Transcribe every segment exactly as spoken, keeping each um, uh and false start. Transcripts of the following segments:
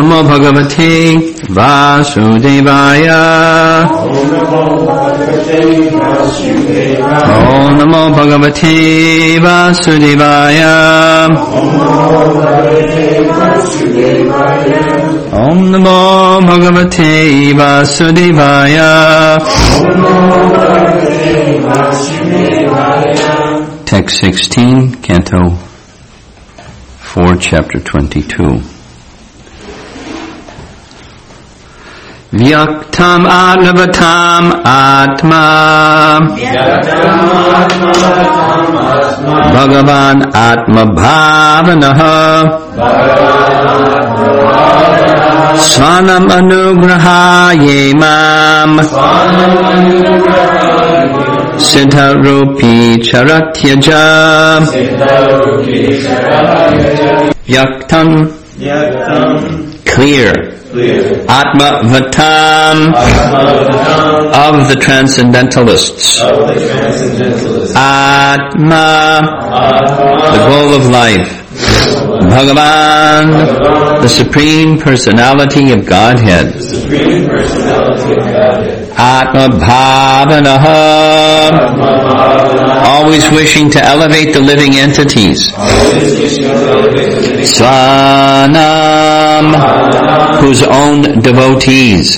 Namo Bhagavate Vasudevaya. Om Namo Bhagavate Vasudevaya. Om Namo Bhagavate Vasudevaya. Text sixteen, Canto four, Chapter twenty-two. Vyaktam Adnavatam Atma Bhagavan Atma Bhavanaha Svanam Anugrahaye Mam Siddha Rupi Charatyaja Vyaktam clear Atma Vatam of the Transcendentalists. Atma, the goal of life. Bhagavan, the Supreme Personality of Godhead. Atma Bhavanaha, always wishing to elevate the living entities. Svanam, whose own devotees.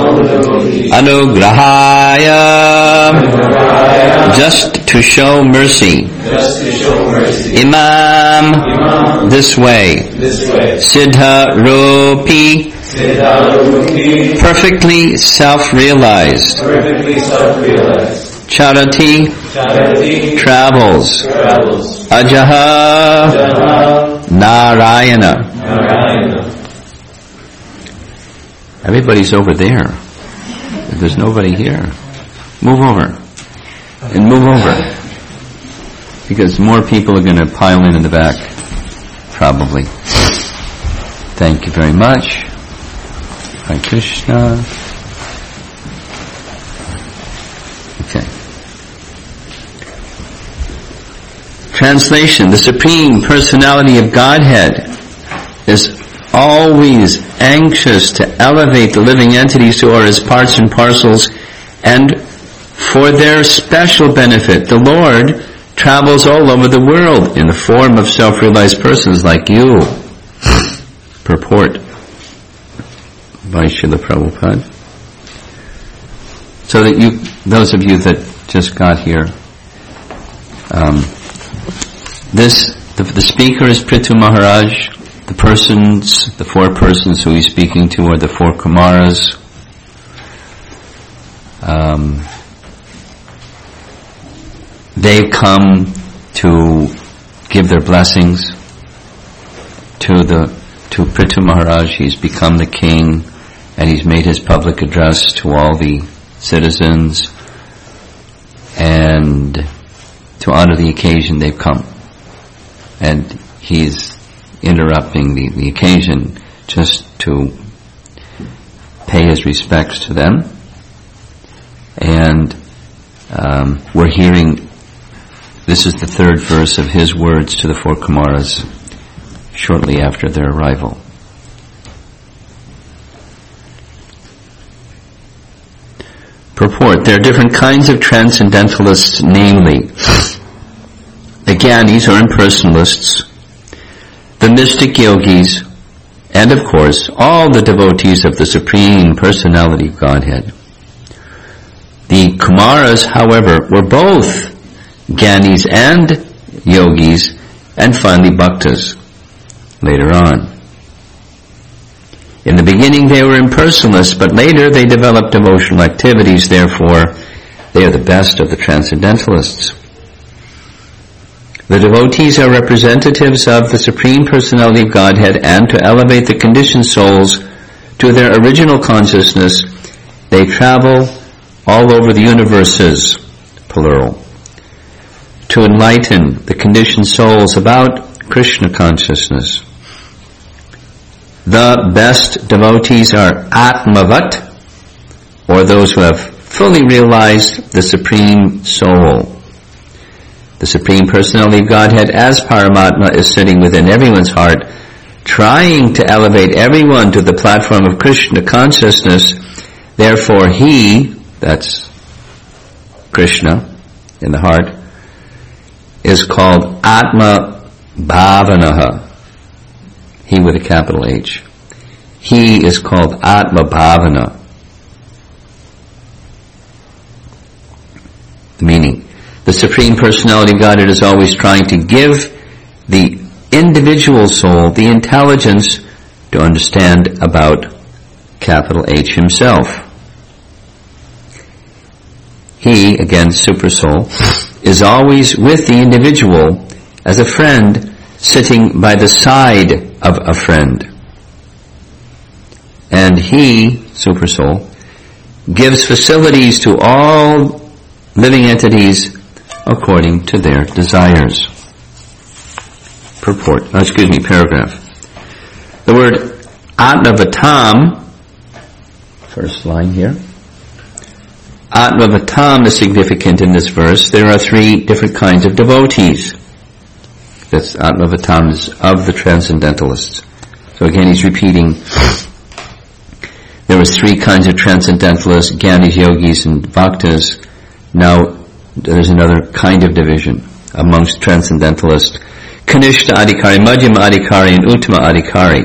Anugrahaya, just to show mercy. Imam, this way. Siddha Rupi, perfectly self-realized. Charati, travels. Ajaha, Narayana. Everybody's over there. If there's nobody here, move over. And move over. Because more people are going to pile in in the back. Probably. Thank you very much. Hare Krishna. Okay. Translation. The Supreme Personality of Godhead is always anxious to elevate the living entities who are his parts and parcels, and for their special benefit, the Lord travels all over the world in the form of self-realized persons like you. Purport by Srila Prabhupada. So that you, those of you that just got here, um, this, the, the speaker is Prithu Maharaj. The persons, the four persons who he's speaking to are the four Kumaras. Um, they've come to give their blessings to the to Prithu Maharaj. He's become the king, and he's made his public address to all the citizens, and to honor the occasion they've come. And he's interrupting the, the occasion just to pay his respects to them. And um, we're hearing, this is the third verse of his words to the four Kumaras shortly after their arrival. Purport. There are different kinds of transcendentalists, namely the Gyanis or impersonalists, the mystic yogis, and of course all the devotees of the Supreme Personality of Godhead. The Kumaras, however, were both Gyanis and yogis, and finally bhaktas later on. In the beginning they were impersonalists, but later they developed devotional activities, therefore they are the best of the transcendentalists. The devotees are representatives of the Supreme Personality of Godhead, and to elevate the conditioned souls to their original consciousness, they travel all over the universes, plural, to enlighten the conditioned souls about Krishna consciousness. The best devotees are Atmavat, or those who have fully realized the Supreme Soul. The Supreme Personality of Godhead as Paramatma is sitting within everyone's heart, trying to elevate everyone to the platform of Krishna consciousness. Therefore he, that's Krishna in the heart, is called Atma Bhavanaha. He with a capital H. He is called Atma Bhavana. Meaning, the Supreme Personality of Godhead is always trying to give the individual soul the intelligence to understand about capital H himself. He, again, Super Soul, is always with the individual as a friend sitting by the side of a friend. And he, Super Soul, gives facilities to all living entities according to their desires. Purport, oh, excuse me, paragraph. The word Atmavatam, first line here. Atmavatam is significant in this verse. There are three different kinds of devotees. That's Atmavatam is of the Transcendentalists. So again, he's repeating. There was three kinds of Transcendentalists, Gyanis, Yogis, and Bhaktas. Now, there's another kind of division amongst Transcendentalists. Kanishta Adhikari, Madhyama Adhikari, and Uttama Adhikari.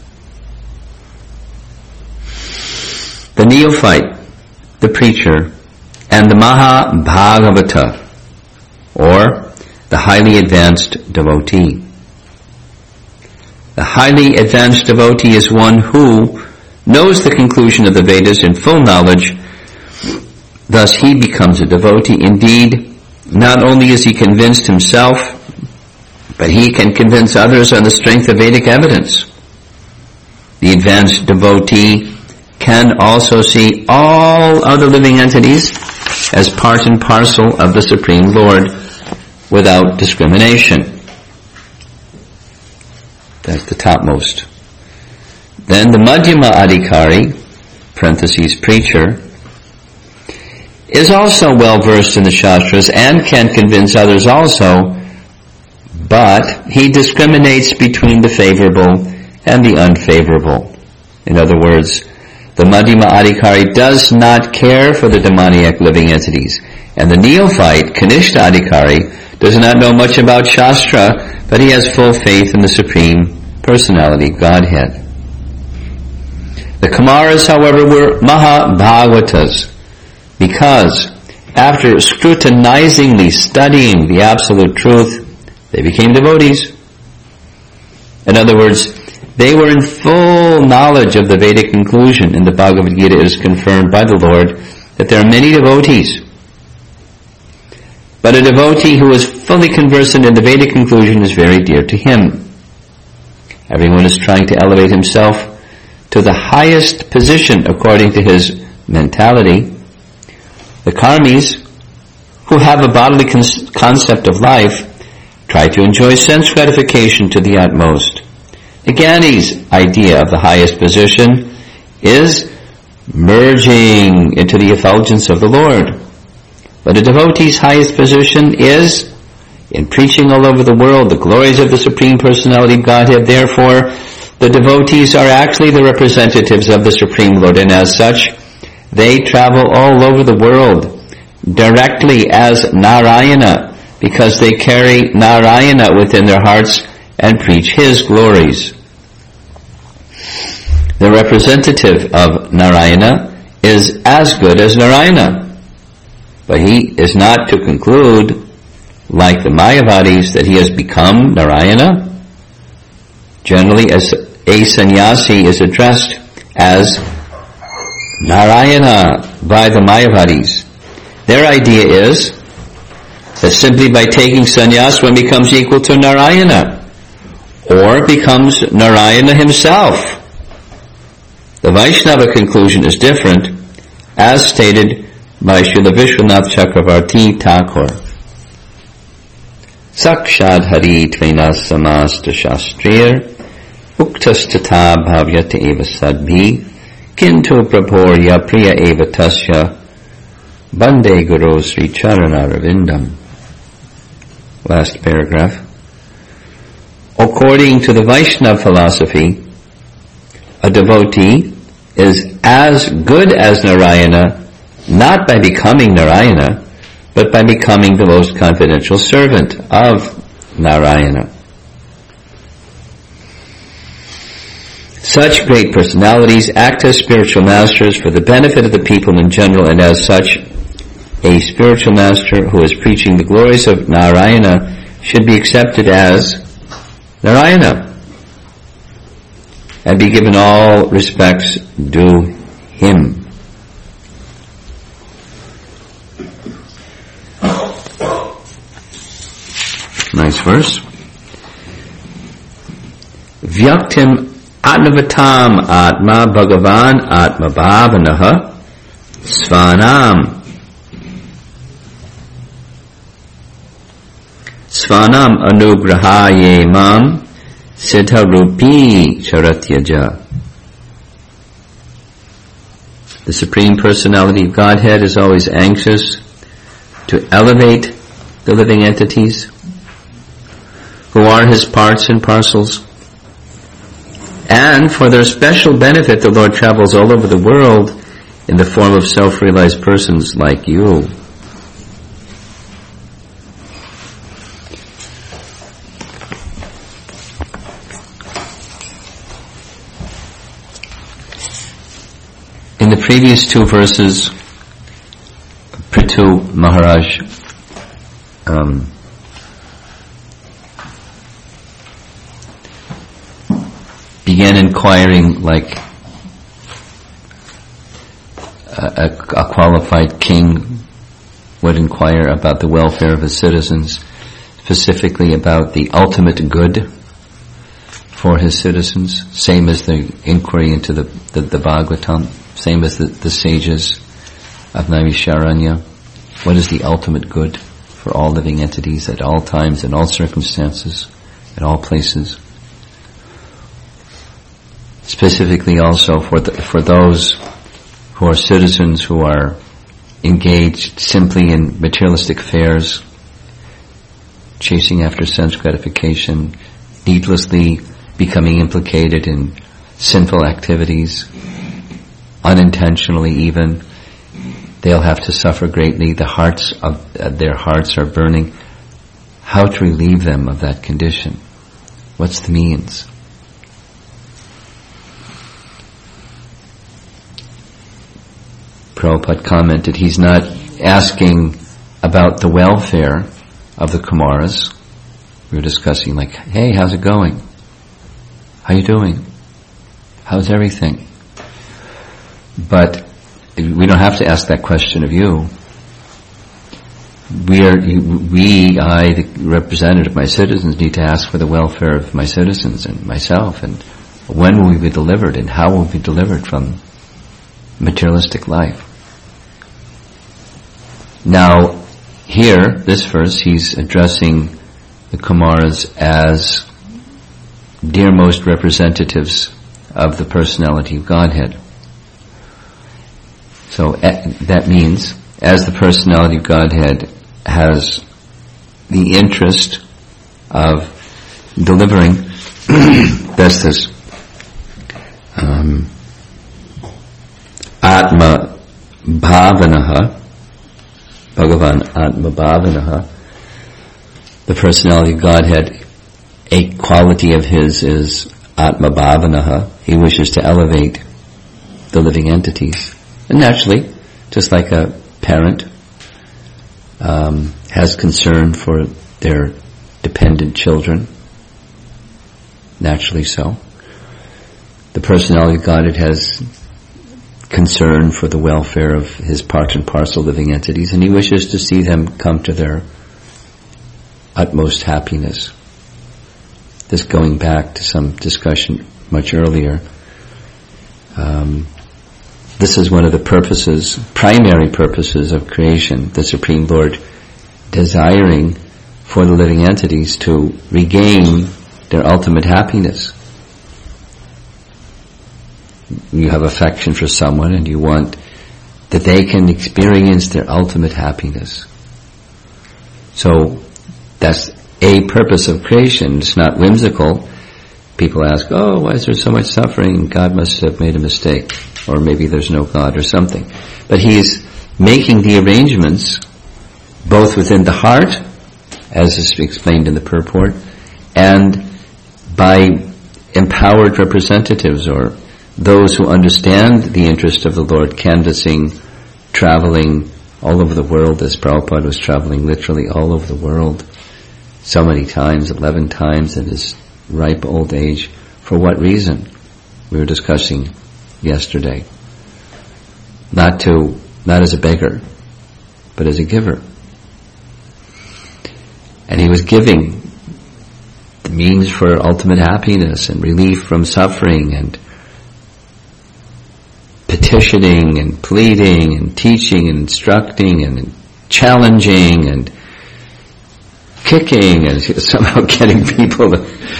The neophyte, the preacher, and the Maha Bhagavata, or the highly advanced devotee. The highly advanced devotee is one who knows the conclusion of the Vedas in full knowledge. Thus he becomes a devotee. Indeed, not only is he convinced himself, but he can convince others on the strength of Vedic evidence. The advanced devotee can also see all other living entities as part and parcel of the Supreme Lord without discrimination. That's the topmost. Then the Madhyama Adhikari, parentheses, preacher, is also well versed in the Shastras and can convince others also, but he discriminates between the favorable and the unfavorable. In other words, the Madhyama Adhikari does not care for the demoniac living entities, and the neophyte, Kanishta Adhikari, does not know much about Shastra, but he has full faith in the Supreme Personality Godhead. The Kumaras, however, were Maha Bhagavatas, because after scrutinizingly studying the absolute truth, they became devotees. In other words, they were in full knowledge of the Vedic conclusion. In the Bhagavad Gita it is confirmed by the Lord that there are many devotees. But a devotee who is fully conversant in the Vedic conclusion is very dear to him. Everyone is trying to elevate himself to the highest position according to his mentality. The karmis, who have a bodily con- concept of life, try to enjoy sense gratification to the utmost. The Jnani's idea of the highest position is merging into the effulgence of the Lord. But a devotee's highest position is in preaching all over the world the glories of the Supreme Personality of Godhead. Therefore, the devotees are actually the representatives of the Supreme Lord, and as such, they travel all over the world directly as Narayana, because they carry Narayana within their hearts and preach His glories. The representative of Narayana is as good as Narayana, but he is not to conclude, like the Mayavadis, that he has become Narayana. Generally, as a sannyasi is addressed as Narayana by the Mayavadis. Their idea is that simply by taking sannyas one becomes equal to Narayana, or becomes Narayana himself. The Vaishnava conclusion is different, as stated by Srila Vishwanath Chakravarti Thakur. Sakshad Hari Tvena Samasta Shastriya Uktastata Bhavyata Eva Sadbhi Kinto Prabhorya Priya Eva Tasya Bande Guru Sri Charana Ravindam. Last paragraph. according to the Vaishnava philosophy, a devotee is as good as Narayana, not by becoming Narayana, but by becoming the most confidential servant of Narayana. Such great personalities act as spiritual masters for the benefit of the people in general, and as such, a spiritual master who is preaching the glories of Narayana should be accepted as Narayana and be given all respects due him. Nice verse. Vyaktim Atmavatam Atma Bhagavan Atma Bhavanaha Svanam Svanam Anugrahaye Mam Siddha Rupi Charatyaja. The Supreme Personality of Godhead is always anxious to elevate the living entities who are His parts and parcels. And for their special benefit, the Lord travels all over the world in the form of self-realized persons like you. In the previous two verses, Prithu Maharaj um, began inquiring like a, a, a qualified king would inquire about the welfare of his citizens, specifically about the ultimate good for his citizens, same as the inquiry into the, the, the Bhagavatam, same as the, the sages of Naimisharanya. What is the ultimate good for all living entities at all times, in all circumstances, at all places? Specifically also for the, for those who are citizens who are engaged simply in materialistic affairs, chasing after sense gratification, needlessly becoming implicated in sinful activities, unintentionally even, they'll have to suffer greatly. The hearts of uh, their hearts are burning. How to relieve them of that condition? What's the means? Prabhupada commented, he's not asking about the welfare of the Kumaras. We were discussing like, hey, how's it going? How you doing? How's everything? But we don't have to ask that question of you. We are, we, I, the representative of my citizens, need to ask for the welfare of my citizens and myself, and when will we be delivered, and how will we be delivered from materialistic life. Now, here, this verse, he's addressing the Kumaras as dearmost representatives of the personality of Godhead. So uh, that means, as the personality of Godhead has the interest of delivering, that's this um, Atma Bhavanaha, Bhagavan Atma Bhavanaha, the personality of Godhead, a quality of his is Atma Bhavanaha. He wishes to elevate the living entities. And naturally, just like a parent um, has concern for their dependent children, naturally so, the personality of Godhead has concern for the welfare of his part and parcel living entities, and he wishes to see them come to their utmost happiness. This going back to some discussion much earlier, um, this is one of the purposes, primary purposes of creation, the Supreme Lord desiring for the living entities to regain their ultimate happiness. You have affection for someone and you want that they can experience their ultimate happiness. So that's a purpose of creation. It's not whimsical. People ask, oh, why is there so much suffering? God must have made a mistake. Or maybe there's no God or something. But He's making the arrangements both within the heart, as is explained in the purport, and by empowered representatives, or those who understand the interest of the Lord, canvassing, traveling all over the world, as Prabhupada was traveling literally all over the world so many times, eleven times in his ripe old age. For what reason? We were discussing yesterday. Not to, not as a beggar, but as a giver. And he was giving the means for ultimate happiness and relief from suffering, and petitioning and pleading and teaching and instructing and challenging and kicking and somehow getting people to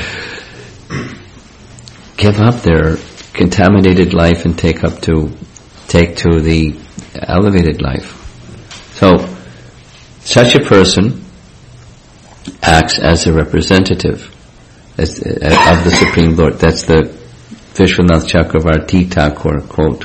give up their contaminated life and take up to take to the elevated life. So such a person acts as a representative as, uh, of the Supreme Lord. That's the Vishwanath Chakravarti Thakur quote.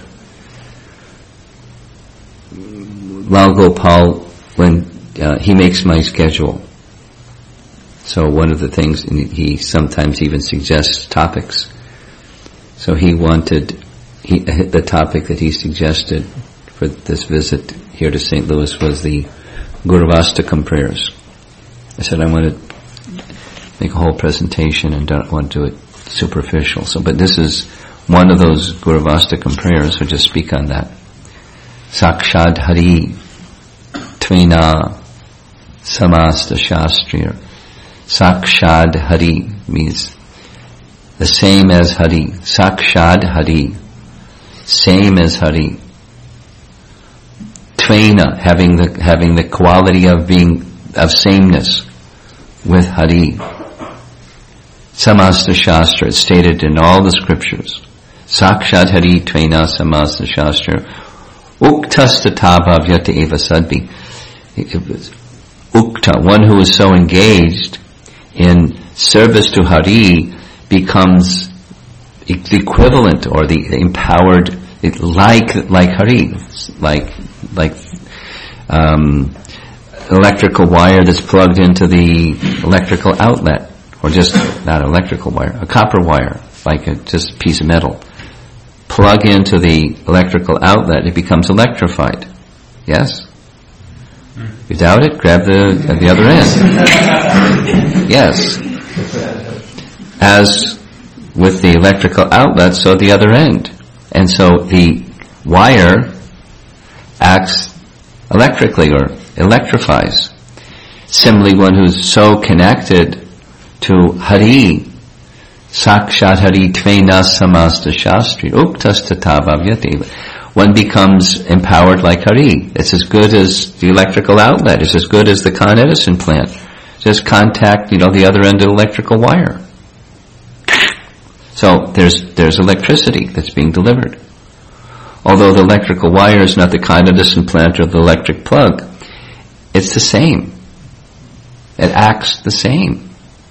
Lal Gopal, when uh, he makes my schedule, so one of the things, and he sometimes even suggests topics. So he wanted, he, the topic that he suggested for this visit here to Saint Louis was the Gurvastakam prayers. I said I want to make a whole presentation and don't want to do it superficial. So, but this is one of those Gurvastakam prayers, so just speak on that. Sakshad Hari Tvina Samasta Shastriya. Sakshad Hari means the same as Hari. Sakshad Hari, same as Hari. Tvena, having the having the quality of being of sameness with Hari. Samasta Shastra, it's stated in all the scriptures. Sakshad Hari Tvena Samasta Shastra. Uktasta Tavavyata Eva Sadbi. It was Ukta, one who is so engaged in service to Hari becomes the equivalent or the empowered, it, like like Hari, like like um, electrical wire that's plugged into the electrical outlet, or just not electrical wire, a copper wire, like a just a piece of metal. Plug into the electrical outlet, it becomes electrified. Yes? You doubt it? Grab the at the other end. Yes. As with the electrical outlet, so the other end. And so the wire acts electrically or electrifies. Similarly, one who's so connected to Hari, Sakshat Hari Tvena Samasta Shastri, Uktasta Tavavyati, one becomes empowered like Hari. It's as good as the electrical outlet. It's as good as the Con Edison plant. Just contact, you know, the other end of the electrical wire. So there's there's electricity that's being delivered. Although the electrical wire is not the Con Edison plant or the electric plug, it's the same. It acts the same.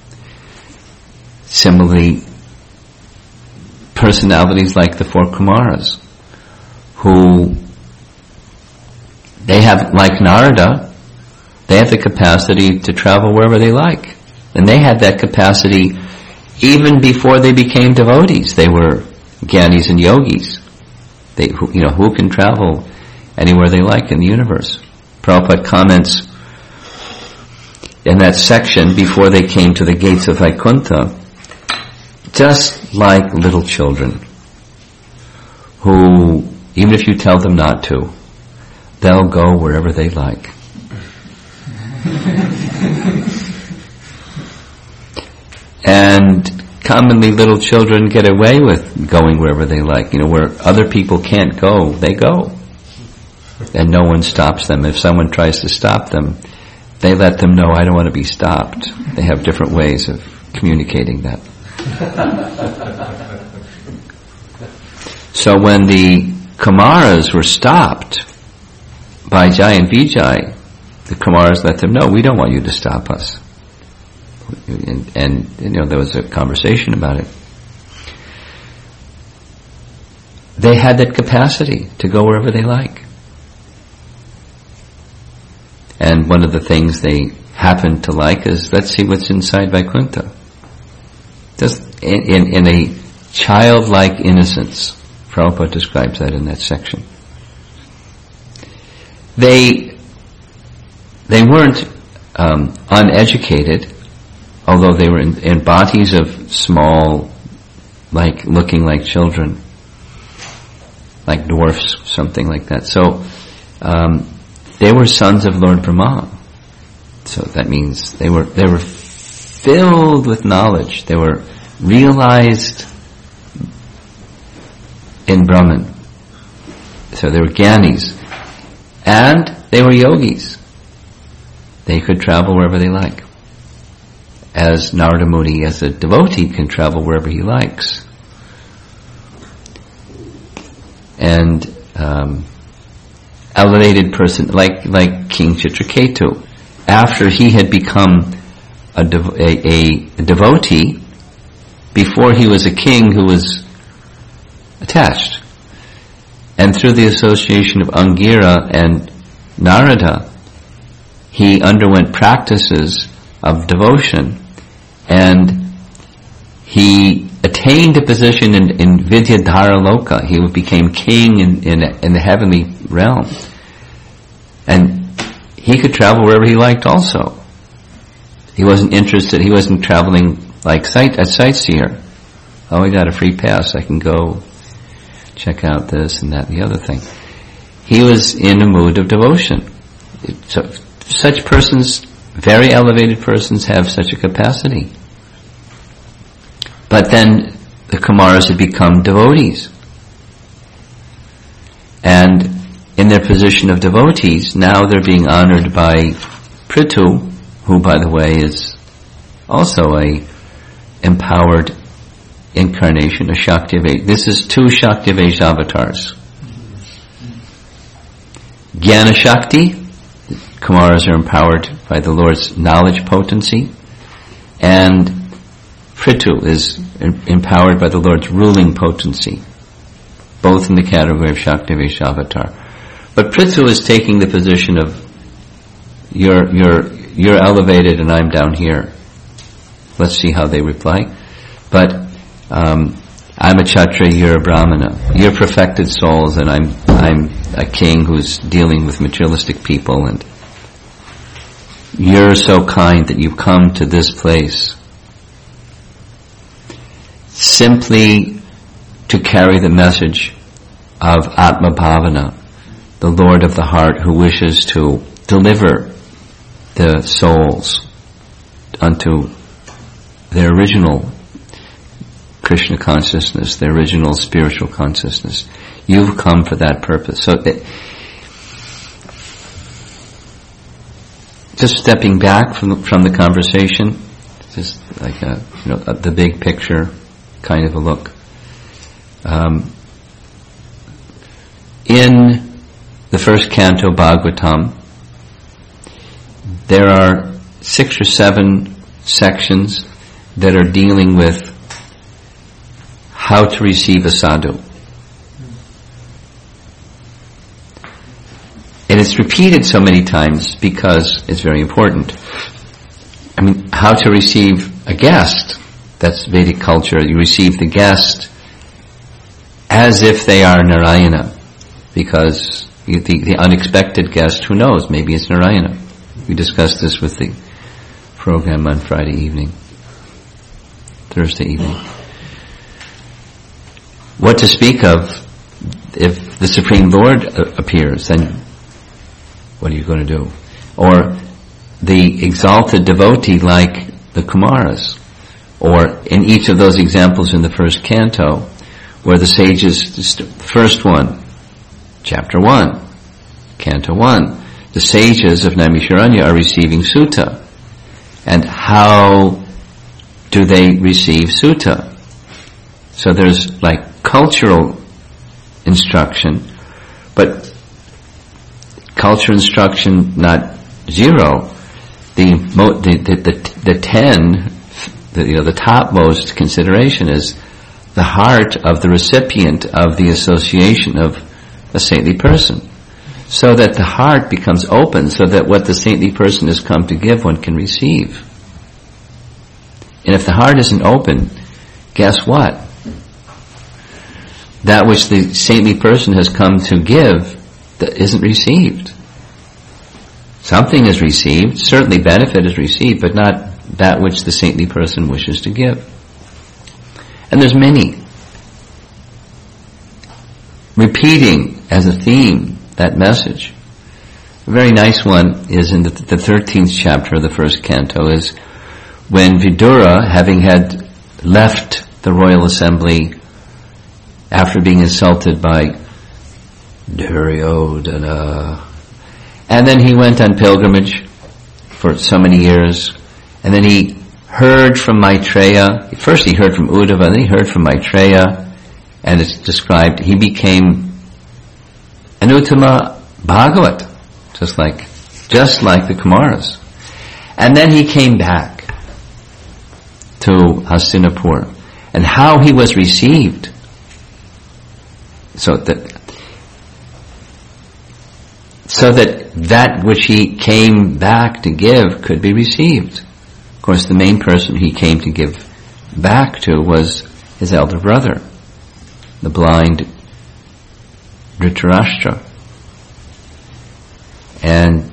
Similarly, personalities like the four Kumaras, who they have, like Narada, they have the capacity to travel wherever they like. And they had that capacity even before they became devotees. They were Gyanis and Yogis. They, who, you know, who can travel anywhere they like in the universe. Prabhupada comments in that section, before they came to the gates of Vaikuntha, just like little children, who, even if you tell them not to, they'll go wherever they like. And commonly little children get away with going wherever they like. You know, where other people can't go, they go. And no one stops them. If someone tries to stop them, they let them know, I don't want to be stopped. They have different ways of communicating that. So when the Kumaras were stopped by Jai and Vijay, the Kumaras let them know, we don't want you to stop us. and, and you know there was a conversation about it. They had that capacity to go wherever they like. And one of the things they happened to like is, let's see what's inside Vaikuntha. Just in, in, in a childlike innocence. Prabhupada describes that in that section. They they weren't um, uneducated, although they were in, in bodies of small, like looking like children, like dwarfs, something like that. So um, they were sons of Lord Brahma. So that means they were they were filled with knowledge. They were realized in Brahman. So they were Gyanis. And they were yogis. They could travel wherever they like. As Narada Muni, as a devotee, can travel wherever he likes. And um, elevated person, like like King Chitraketu, after he had become a, dev- a, a, a devotee, before he was a king who was attached. And through the association of Angira and Narada, he underwent practices of devotion, and he attained a position in, in Vidyadhara Loka. He became king in, in, in the heavenly realm. And he could travel wherever he liked also. He wasn't interested, he wasn't traveling like sight, a sightseer. Oh, I got a free pass, I can go check out this and that and the other thing. He was in a mood of devotion. So, such persons, very elevated persons, have such a capacity. But then the Kumaras have become devotees. And in their position of devotees, now they're being honored by Prithu, who, by the way, is also a empowered incarnation, a Shaktivesh. This is two Shaktivesh avatars. Jnana Shakti, Kumaras are empowered by the Lord's knowledge potency, and Prithu is empowered by the Lord's ruling potency, both in the category of Shaktivesh avatar. But Prithu is taking the position of you're you're you're elevated and I'm down here. Let's see how they reply. But um, I'm a Kshatriya, you're a Brahmana. You're perfected souls, and I'm I'm a king who's dealing with materialistic people, and you're so kind that you've come to this place simply to carry the message of Atma Bhavana, the Lord of the heart who wishes to deliver the souls unto their original Krishna consciousness, their original spiritual consciousness. You've come for that purpose. So it, just stepping back from the, from the conversation, just like a, you know, a, the big picture kind of a look. Um, in the first canto, Bhagavatam, there are six or seven sections that are dealing with how to receive a sadhu. And it's repeated so many times because it's very important. I mean, how to receive a guest. That's Vedic culture. You receive the guest as if they are Narayana, because the, the unexpected guest, who knows, maybe it's Narayana. We discussed this with the program on Friday evening, Thursday evening. What to speak of if the Supreme Lord appears, then what are you going to do? Or the exalted devotee like the Kumaras, or in each of those examples in the first canto, where the sages, first one, chapter one, canto one, the sages of Naimisharanya are receiving sutta. And how do they receive sutta? So there's like cultural instruction, but cultural instruction not zero, the, mo- the, the, the, the ten, the, you know, the topmost consideration is the heart of the recipient of the association of a saintly person. So that the heart becomes open, so that what the saintly person has come to give, one can receive. And if the heart isn't open, guess what? That which the saintly person has come to give that isn't received. Something is received, certainly benefit is received, but not that which the saintly person wishes to give. And there's many. Repeating as a theme that message. A very nice one is in the, the thirteenth chapter of the first canto, is when Vidura, having had left the royal assembly after being insulted by Duryodhana, and then he went on pilgrimage for so many years, and then he heard from Maitreya. First he heard from Uddhava, then he heard from Maitreya, and it's described he became an Uttama Bhagavat, just like, just like the Kumaras. And then he came back to Hastinapur, and how he was received. So that, so that that which he came back to give could be received. Of course, the main person he came to give back to was his elder brother, the blind Dhritarashtra. And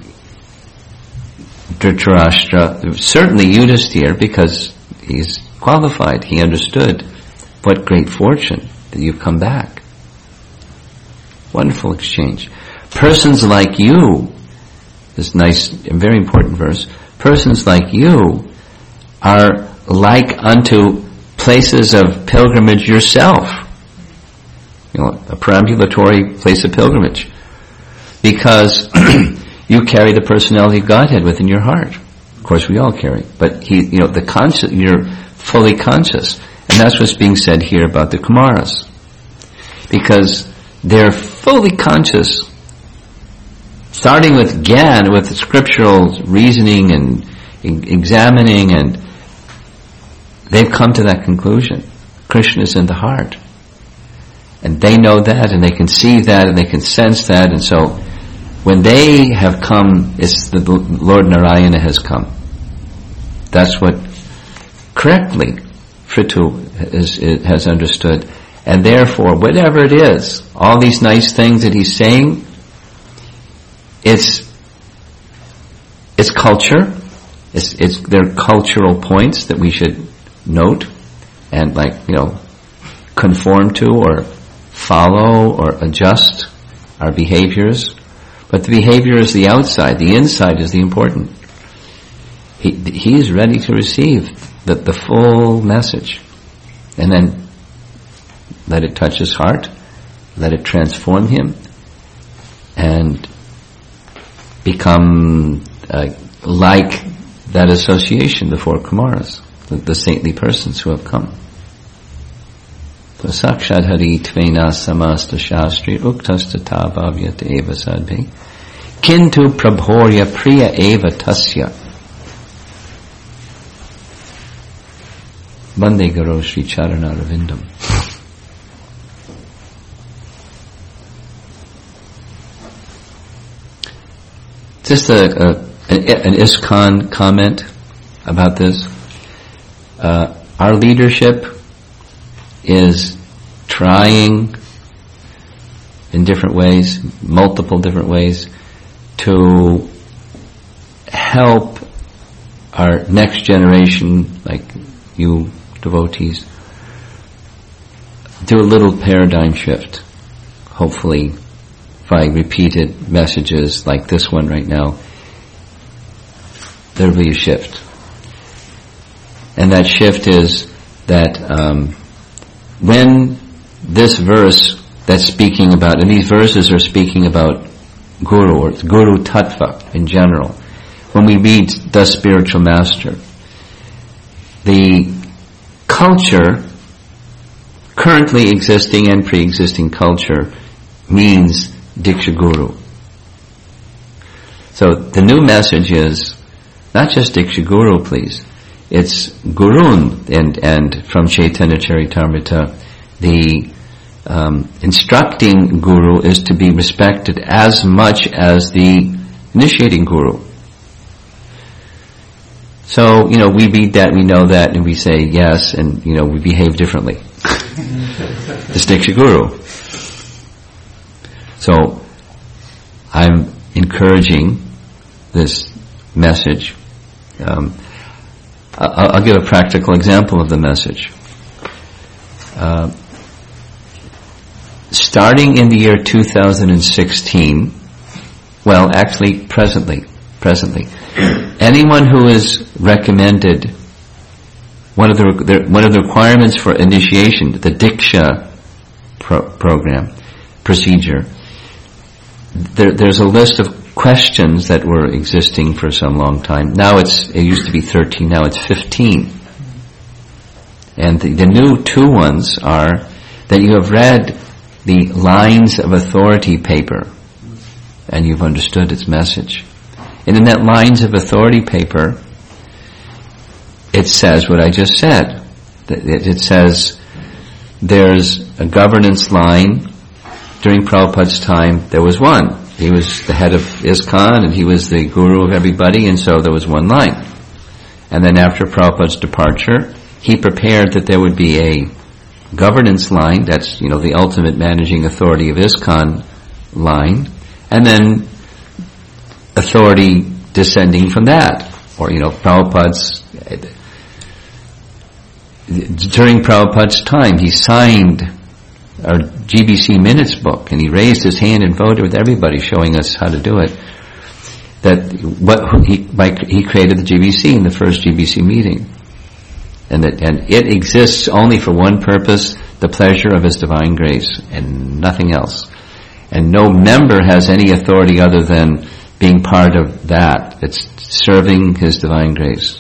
Dhritarashtra, certainly Yudhisthira, because he's qualified, he understood what great fortune that you've come back. Wonderful exchange. Persons like you, this nice and very important verse, persons like you are like unto places of pilgrimage yourself. You know, a perambulatory place of pilgrimage. Because you carry the personality of Godhead within your heart. Of course we all carry. But he, you know, the conscious, you're fully conscious. And that's what's being said here about the Kumaras. Because they're fully conscious, starting with Gyan, with scriptural reasoning and e- examining, and they've come to that conclusion. Krishna is in the heart. And they know that, and they can see that, and they can sense that, and so when they have come, it's the Lord Narayana has come. That's what correctly Prithu is, is, has understood. And therefore, whatever it is, all these nice things that he's saying, it's it's culture, it's, it's they're cultural points that we should note and, like, you know, conform to or follow or adjust our behaviors. But the behavior is the outside, the inside is the important. He he is ready to receive the, the full message, and then let it touch his heart, let it transform him, and become uh, like that association, the four Kumaras, the, the saintly persons who have come. So Sakshad Hari Tvena Samasta Shastri Uktastata Bhavyata Eva Sadbhi Kintu Prabhorya Priya Eva Tasya Bande Garo Sri Charana Ravindam. Just a, a, an ISKCON comment about this. Uh, our leadership is trying in different ways, multiple different ways, to help our next generation, like you devotees, do a little paradigm shift. Hopefully, by repeated messages like this one right now, there will be a shift. And that shift is that um, when this verse that's speaking about, and these verses are speaking about Guru, or Guru Tattva in general, when we read the spiritual master, the culture, currently existing and pre-existing culture, means Diksha Guru. So the new message is Not just Diksha Guru, please. It's Gurun, and, and from Chaitanya Charitamrita, the um, instructing Guru is to be respected as much as the initiating Guru. So, you know, we read that, we know that, and we say yes, and, you know, we behave differently. It's Diksha Guru. So, I'm encouraging this message. Um, I'll, I'll give a practical example of the message. Uh, starting in the year two thousand sixteen, well, actually, presently, presently, anyone who is recommended, one of the, the one of the requirements for initiation, the Diksha pro- program, procedure, there, there's a list of questions that were existing for some long time. Now it's, it used to be thirteen, now it's fifteen. And the, the new two ones are that you have read the Lines of Authority paper, and you've understood its message. And in that Lines of Authority paper, it says what I just said. It says there's a governance line. During Prabhupada's time, there was one. He was the head of ISKCON, and he was the guru of everybody, and so there was one line. And then after Prabhupada's departure, he prepared that there would be a governance line, that's, you know, the ultimate managing authority of ISKCON line, and then authority descending from that. Or, you know, Prabhupada's, during Prabhupada's time, he signed our G B C minutes book, and he raised his hand and voted with everybody, showing us how to do it. That what he by, he created the G B C in the first G B C meeting, and that and it exists only for one purpose: the pleasure of His divine grace, and nothing else. And no member has any authority other than being part of that. It's serving His divine grace.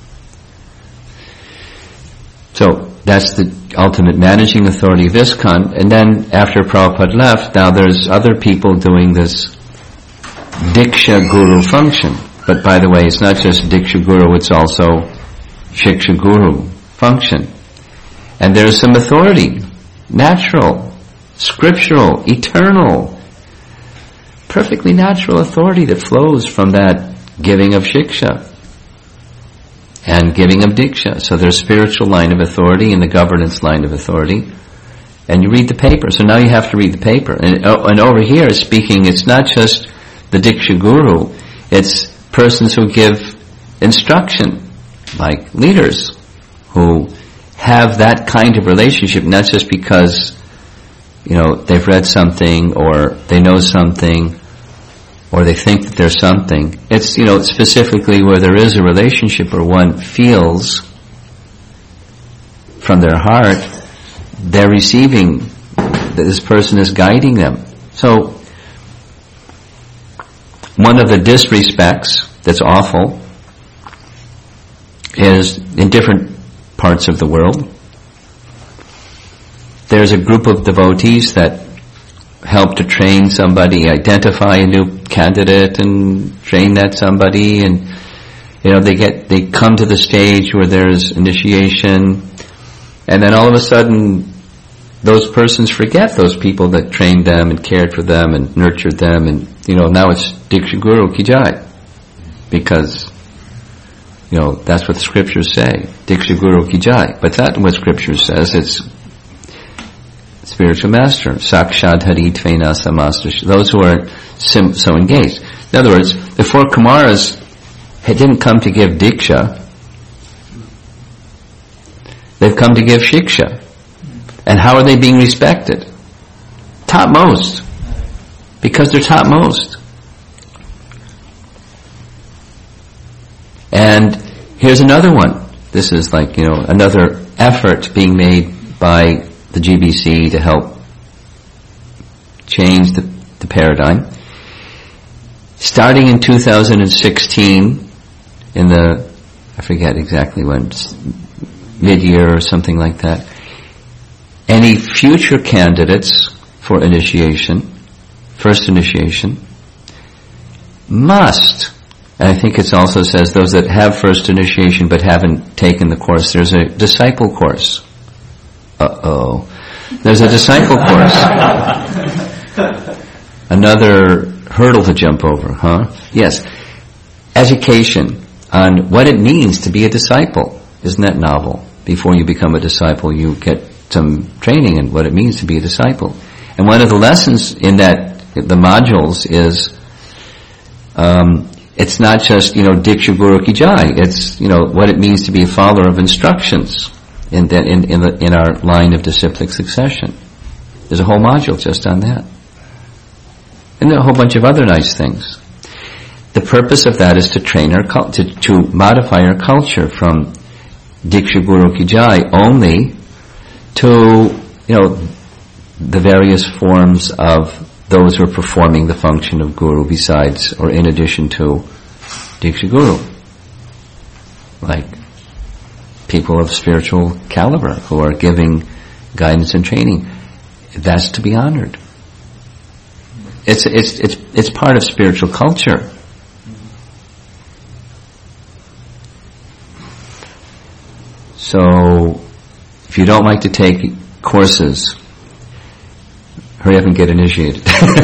So that's the ultimate managing authority of ISKCON. And then after Prabhupada left, now there's other people doing this Diksha Guru function. But by the way, it's not just Diksha Guru, it's also Shiksha Guru function. And there's some authority, natural, scriptural, eternal, perfectly natural authority that flows from that giving of Shiksha and giving of Diksha. So there's spiritual line of authority and the governance line of authority. And you read the paper. So now you have to read the paper. And, and over here, speaking, it's not just the Diksha Guru, it's persons who give instruction, like leaders, who have that kind of relationship, not just because, you know, they've read something, or they know something, or they think that there's something. It's, you know, specifically where there is a relationship, or one feels from their heart they're receiving, that this person is guiding them. So, one of the disrespects that's awful is in different parts of the world, there's a group of devotees that help to train somebody, identify a new candidate and train that somebody, and, you know, they get, they come to the stage where there's initiation, and then all of a sudden those persons forget those people that trained them and cared for them and nurtured them, and, you know, now it's Diksha Guru Ki Jai, because, you know, that's what the scriptures say, Diksha Guru Ki Jai. But that's not what scripture says. It's spiritual master, Sakshad Hari Tvena Samaster, those who are sim- so engaged. In other words, the four Kumaras didn't come to give Diksha, they've come to give Shiksha. And how are they being respected? Topmost. Because they're topmost. And here's another one. This is like, you know, another effort being made by the G B C to help change the, the paradigm. Starting in two thousand sixteen, in the, I forget exactly when, mid-year or something like that, any future candidates for initiation, first initiation, must And I think it also says those that have first initiation but haven't taken the course, there's a disciple course. Uh-oh. There's a disciple course. Another hurdle to jump over, huh? Yes. Education on what it means to be a disciple. Isn't that novel? Before you become a disciple, you get some training in what it means to be a disciple. And one of the lessons in that, the modules, is um, it's not just, you know, Diksha Guru Ki Jai. It's, you know, what it means to be a follower of instructions in the, in in, the, in our line of disciplic succession. There's a whole module just on that. And a whole bunch of other nice things. The purpose of that is to train our cul- to, to modify our culture from Diksha Guru Ki Jai only to, you know, the various forms of those who are performing the function of Guru besides or in addition to Diksha Guru. Like people of spiritual caliber who are giving guidance and training. That's to be honored. It's it's it's it's part of spiritual culture. So, if you don't like to take courses, hurry up and get initiated.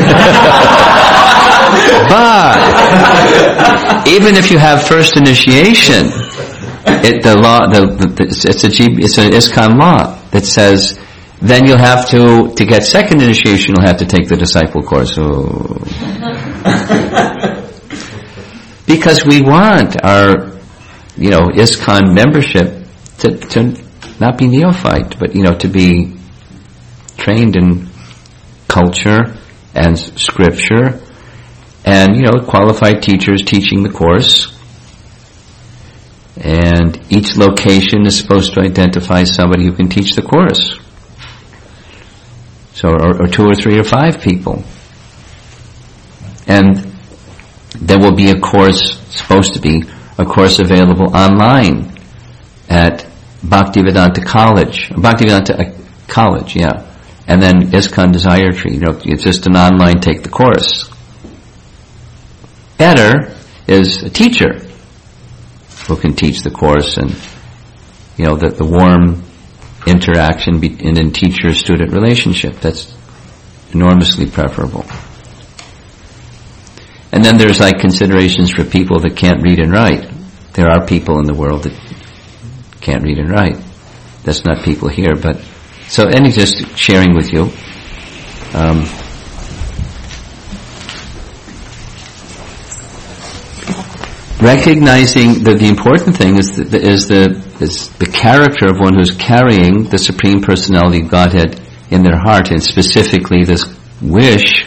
But even if you have first initiation, it, the law, the, the, it's a G, it's an ISKCON law that says then you'll have to to get second initiation. You'll have to take the disciple course. Oh. Because we want our, you know, ISKCON membership to, to not be neophyte, but, you know, to be trained in culture and scripture, and, you know, qualified teachers teaching the course. And each location is supposed to identify somebody who can teach the course. So, or, or two or three or five people. And there will be a course, supposed to be, a course available online at Bhaktivedanta College. Bhaktivedanta College, yeah. And then ISKCON Desire Tree. You know, it's just an online take the course. Better is a teacher who can teach the course, and, you know, the, the warm interaction be, in a teacher-student relationship. That's enormously preferable. And then there's like considerations for people that can't read and write. There are people in the world that can't read and write. That's not people here, but so any just sharing with you. Um, recognizing that the important thing is the, is the is the character of one who's carrying the Supreme Personality of Godhead in their heart, and specifically this wish,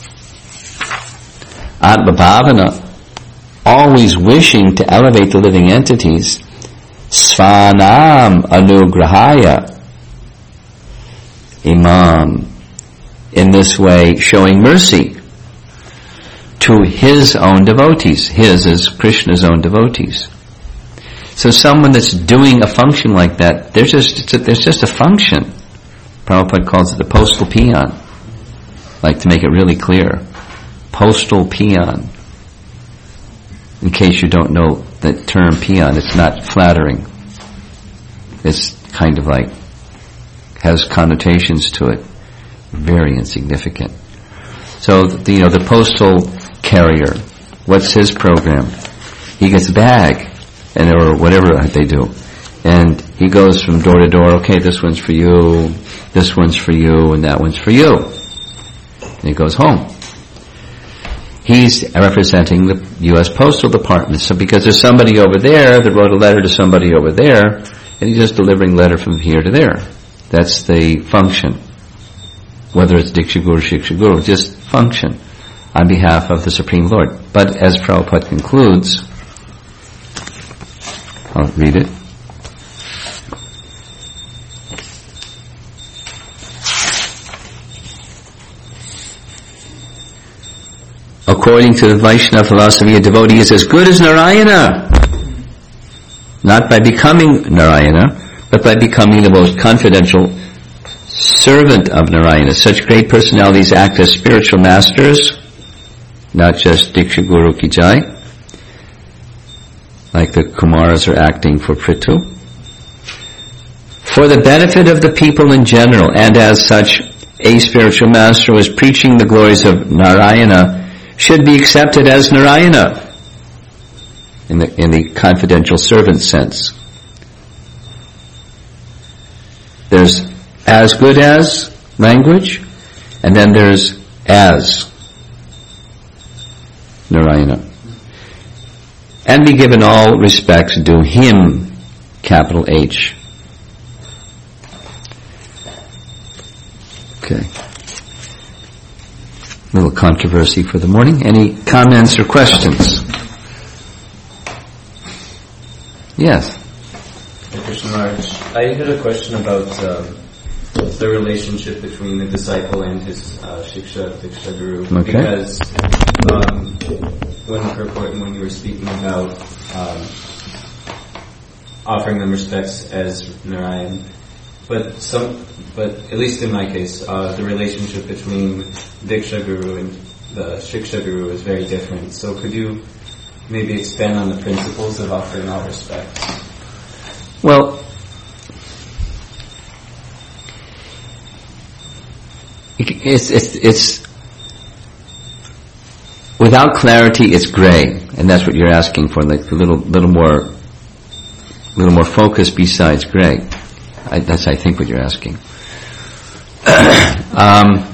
Atma Bhavana, always wishing to elevate the living entities, Svanam Anugrahaya, Imam, in this way showing mercy to his own devotees. His is Krishna's own devotees. So someone that's doing a function like that, there's just it's a, there's just a function. Prabhupada calls it the postal peon. Like, to make it really clear, postal peon. In case you don't know the term peon, it's not flattering. It's kind of like has connotations to it, very insignificant. So, the, you know, the postal carrier, what's his program? He gets a bag, and or whatever they do, and he goes from door to door. Okay, this one's for you, this one's for you, and that one's for you. And he goes home. He's representing the U S Postal Department. So because there's somebody over there that wrote a letter to somebody over there, and he's just delivering letter from here to there. That's the function. Whether it's Diksha Guru, Shiksha Guru, just function on behalf of the Supreme Lord. But as Prabhupada concludes, I'll read it. According to the Vaishnava philosophy, a devotee is as good as Narayana. Not by becoming Narayana, but by becoming the most confidential servant of Narayana. Such great personalities act as spiritual masters, not just Diksha Guru Ki Jai, like the Kumaras are acting for Prithu, for the benefit of the people in general, and as such, a spiritual master who is preaching the glories of Narayana should be accepted as Narayana in the, in the confidential servant sense. There's as good as language, and then there's as Narayana. And be given all respects due him, capital H. Okay. Little controversy for the morning. Any comments or questions? Yes. Krishna Maharaj, I had a question about um, the relationship between the disciple and his uh, Shiksha, Diksha Guru. Okay. Because um, when purport, when you were speaking about um, offering them respects as Narayan, but some, but at least in my case, uh, the relationship between Diksha Guru and the Shiksha Guru is very different. So could you maybe expand on the principles of offering all respects? Well, it's, it's, it's without clarity, it's gray, and that's what you're asking for, like a little, little more, little more focus besides gray. I, that's, I think, what you're asking. um,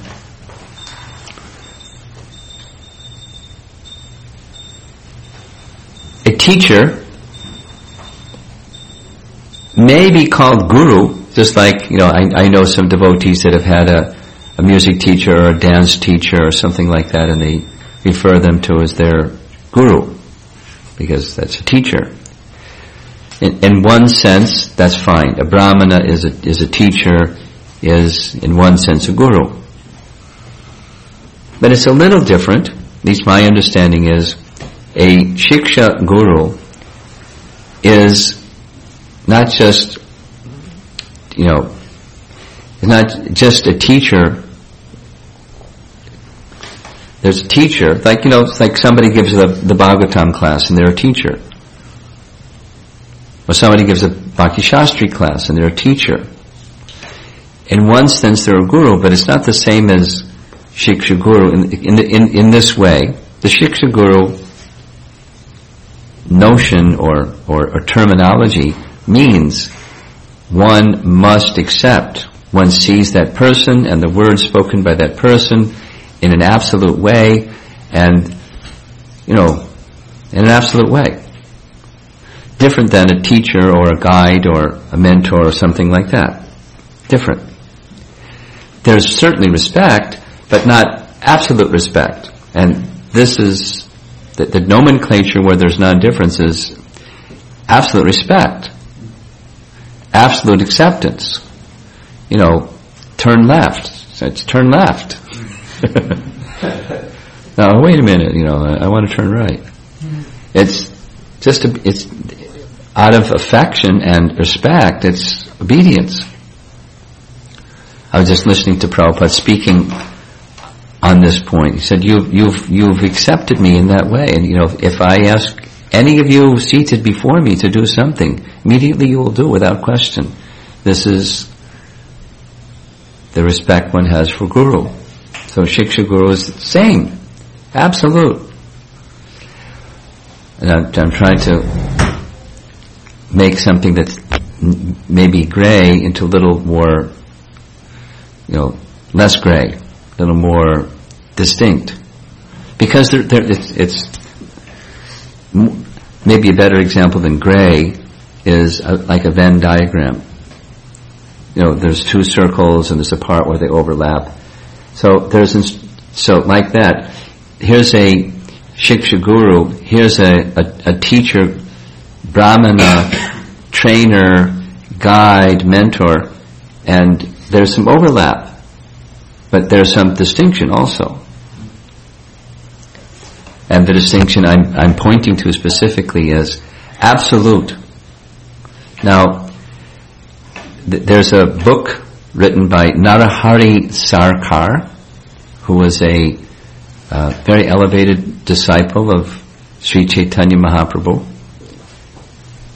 a teacher may be called guru, just like, you know, I, I know some devotees that have had a, a music teacher or a dance teacher or something like that, and they refer them to as their guru, because that's a teacher. In, in one sense, that's fine. A brahmana is a, is a teacher, is in one sense a guru. But it's a little different, at least my understanding is, a shiksha guru is not just, you know, not just a teacher. There's a teacher, like, you know, it's like somebody gives the, the Bhagavatam class and they're a teacher. Or somebody gives a Bhakti Shastri class and they're a teacher. In one sense they're a guru, but it's not the same as Shiksha Guru in, in, in, in this way. The Shiksha Guru notion or, or, or terminology means one must accept. One sees that person and the words spoken by that person in an absolute way, and, you know, in an absolute way. Different than a teacher or a guide or a mentor or something like that. Different. There's certainly respect, but not absolute respect. And this is the, the nomenclature where there's non-difference is absolute respect. Absolute acceptance. You know, turn left. So it's turn left. Now, wait a minute, you know, I, I want to turn right. It's just, a, it's out of affection and respect, it's obedience. I was just listening to Prabhupada speaking on this point. He said, you've, you've, you've accepted me in that way, and, you know, if I ask any of you seated before me to do something, immediately you will do without question. This is the respect one has for Guru. So Shiksha Guru is the same, absolute. And I'm, I'm trying to make something that's maybe gray into a little more, you know, less gray, a little more distinct. Because there, there, it's, it's maybe a better example than gray is a, like a Venn diagram. You know, there's two circles and there's a part where they overlap. So there's, so like that, here's a Shiksha Guru, here's a, a, a teacher, Brahmana, trainer, guide, mentor, and there's some overlap, but there's some distinction also. And the distinction I'm, I'm pointing to specifically is absolute. Now, th- there's a book written by Narahari Sarkar, who was a uh, very elevated disciple of Sri Chaitanya Mahaprabhu.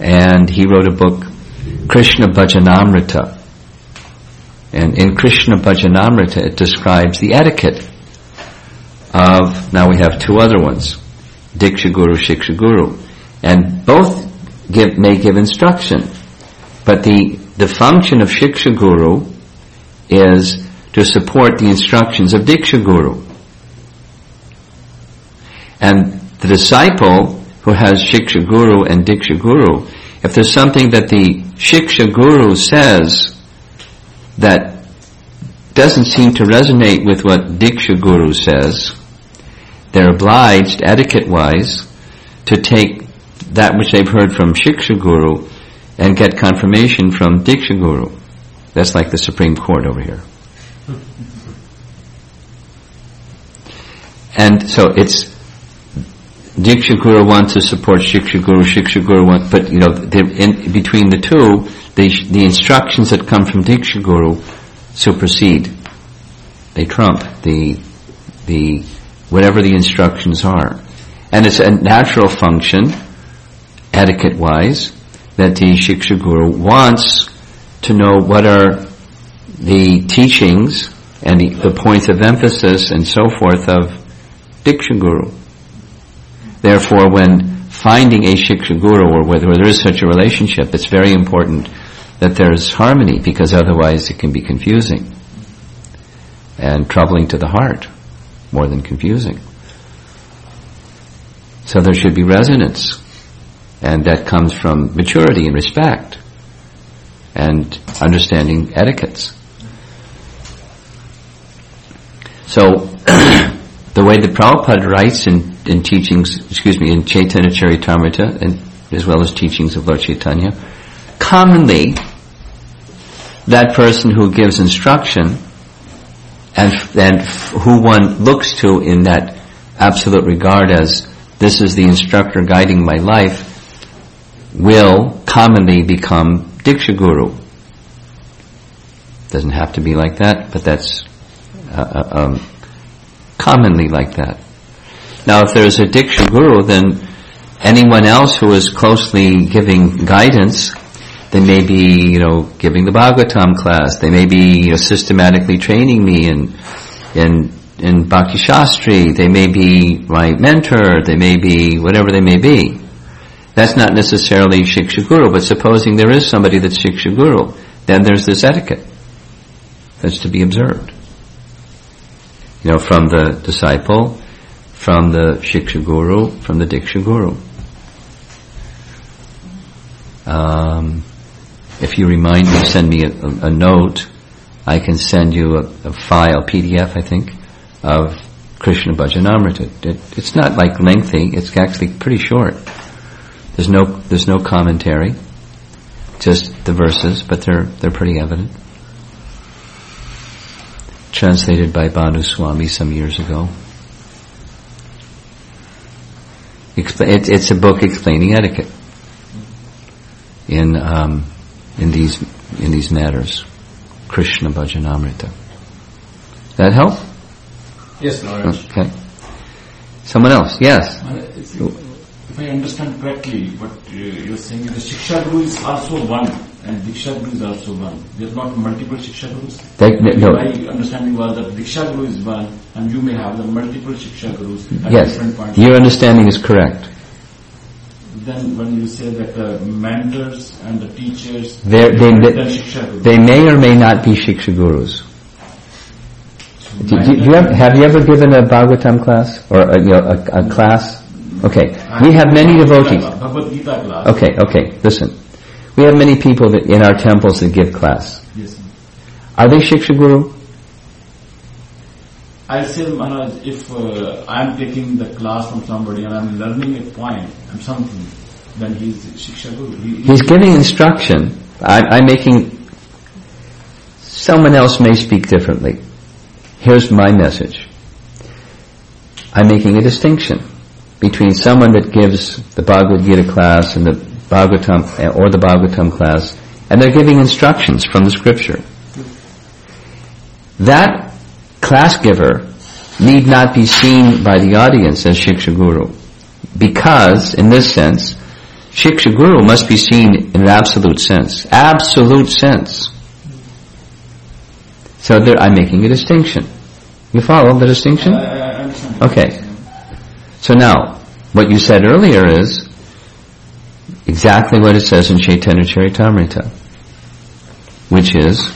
and he wrote a book, Krishna Bhajanamrita. And in Krishna Bhajanamrita it describes the etiquette of, now we have two other ones, Diksha Guru, Shiksha Guru. And both give, may give instruction. But the, the function of Shiksha Guru is to support the instructions of Diksha Guru. And the disciple who has Shiksha Guru and Diksha Guru, if there's something that the Shiksha Guru says that doesn't seem to resonate with what Diksha Guru says, they're obliged, etiquette-wise, to take that which they've heard from Shiksha Guru and get confirmation from Diksha Guru. That's like the Supreme Court over here. And so it's Diksha Guru wants to support Shiksha Guru, Shiksha Guru wants, but you know, in between the two, the, the instructions that come from Diksha Guru supersede. They trump the, the, whatever the instructions are. And it's a natural function, etiquette-wise, that the Shiksha Guru wants to know what are the teachings and the, the points of emphasis and so forth of Diksha Guru. Therefore, when finding a Shiksha Guru, or whether there is such a relationship, it's very important that there's harmony, because otherwise it can be confusing and troubling to the heart, more than confusing. So there should be resonance, and that comes from maturity and respect and understanding etiquettes. So the way that Prabhupada writes in, in teachings, excuse me, in Chaitanya Charitamrita, and as well as teachings of Lord Chaitanya, commonly that person who gives instruction and, and who one looks to in that absolute regard as this is the instructor guiding my life will commonly become Diksha Guru. Doesn't have to be like that, but that's uh, um, commonly like that. Now, if there's a Diksha Guru, then anyone else who is closely giving guidance, they may be, you know, giving the Bhagavatam class. They may be, you know, systematically training me in in in Bhakti Shastri. They may be my mentor. They may be whatever they may be. That's not necessarily Shiksha Guru, but supposing there is somebody that's Shiksha Guru, then there's this etiquette that's to be observed. You know, from the disciple, from the Shiksha Guru, from the Diksha Guru. Um, if you remind me, send me a, a, a note, I can send you a, a file, P D F, I think, of Krishna Bhajanamrita. It, it's not like lengthy, it's actually pretty short. There's no, there's no commentary, just the verses, but they're, they're pretty evident. Translated by Bhanu Swami some years ago. Expla- it, it's a book explaining etiquette in um, in these in these matters. Krishna Bhajanamrita. Does that help? Yes, Maharaj. Okay. Someone else? Yes. If, if I understand correctly, what uh, you're saying is the Shiksha Guru is also one, and Diksha Guru is also one. There are not multiple Shiksha Gurus. They, no. My understanding was that Diksha Guru is one, and you may have the multiple Shiksha Gurus at Yes. different points. Your understanding is correct. Then when you say that the mentors and the teachers, They're, they, different they, than Shiksha Gurus. they may or may not be Shiksha Gurus. So Do, do, do you have, have you ever given a Bhagavatam class or a, you know, a, a class? Okay, we have many devotees. Bhagavad Gita class. Okay, okay. Listen, we have many people that in our temples that give class. Yes. Are they Shiksha Guru? I say, Maharaj, if uh, I'm taking the class from somebody and I'm learning a point and something, then he's Shiksha Guru. He, He's giving instruction. I, I'm making. Someone else may speak differently. Here's my message. I'm making a distinction between someone that gives the Bhagavad Gita class and the Bhagavatam or the Bhagavatam class, and they're giving instructions from the scripture. That class giver need not be seen by the audience as Shiksha Guru, because, in this sense, Shiksha Guru must be seen in an absolute sense. Absolute sense. So there, I'm making a distinction. You follow the distinction? I, I understand. Okay. So now, what you said earlier is exactly what it says in Chaitanya Charitamrita, which is,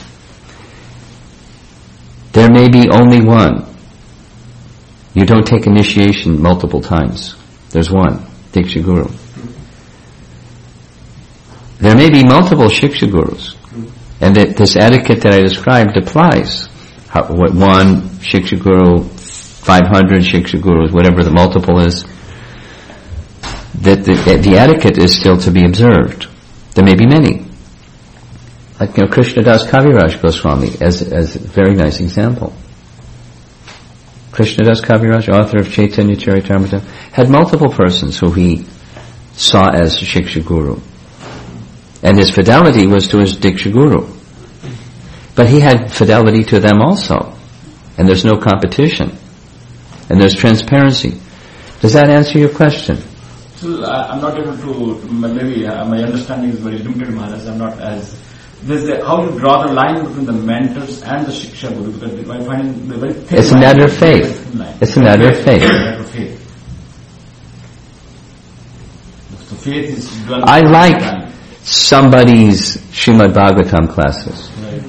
there may be only one. You don't take initiation multiple times. There's one, Diksha Guru. There may be multiple Shiksha Gurus, and that this etiquette that I described applies. How, what, one Shiksha Guru, five hundred Shiksha Gurus, whatever the multiple is, that the, the etiquette is still to be observed. There may be many. Like, you know, Krishnadas Kaviraj Goswami as, as a very nice example. Krishnadas Kaviraj, author of Chaitanya Charitamrita, had multiple persons who he saw as Shiksha Guru. And his fidelity was to his Diksha Guru. But he had fidelity to them also. And there's no competition. And there's transparency. Does that answer your question? So uh, I'm not able to, maybe uh, my understanding is very limited, Maharaj. I'm not as, there's a, how you draw the line between the mentors and the Shiksha Guru, because I find the very thin It's a matter of faith. It's a matter of faith. It's a matter of faith. So faith is dwelling. I like somebody's Srimad Bhagavatam classes. Right.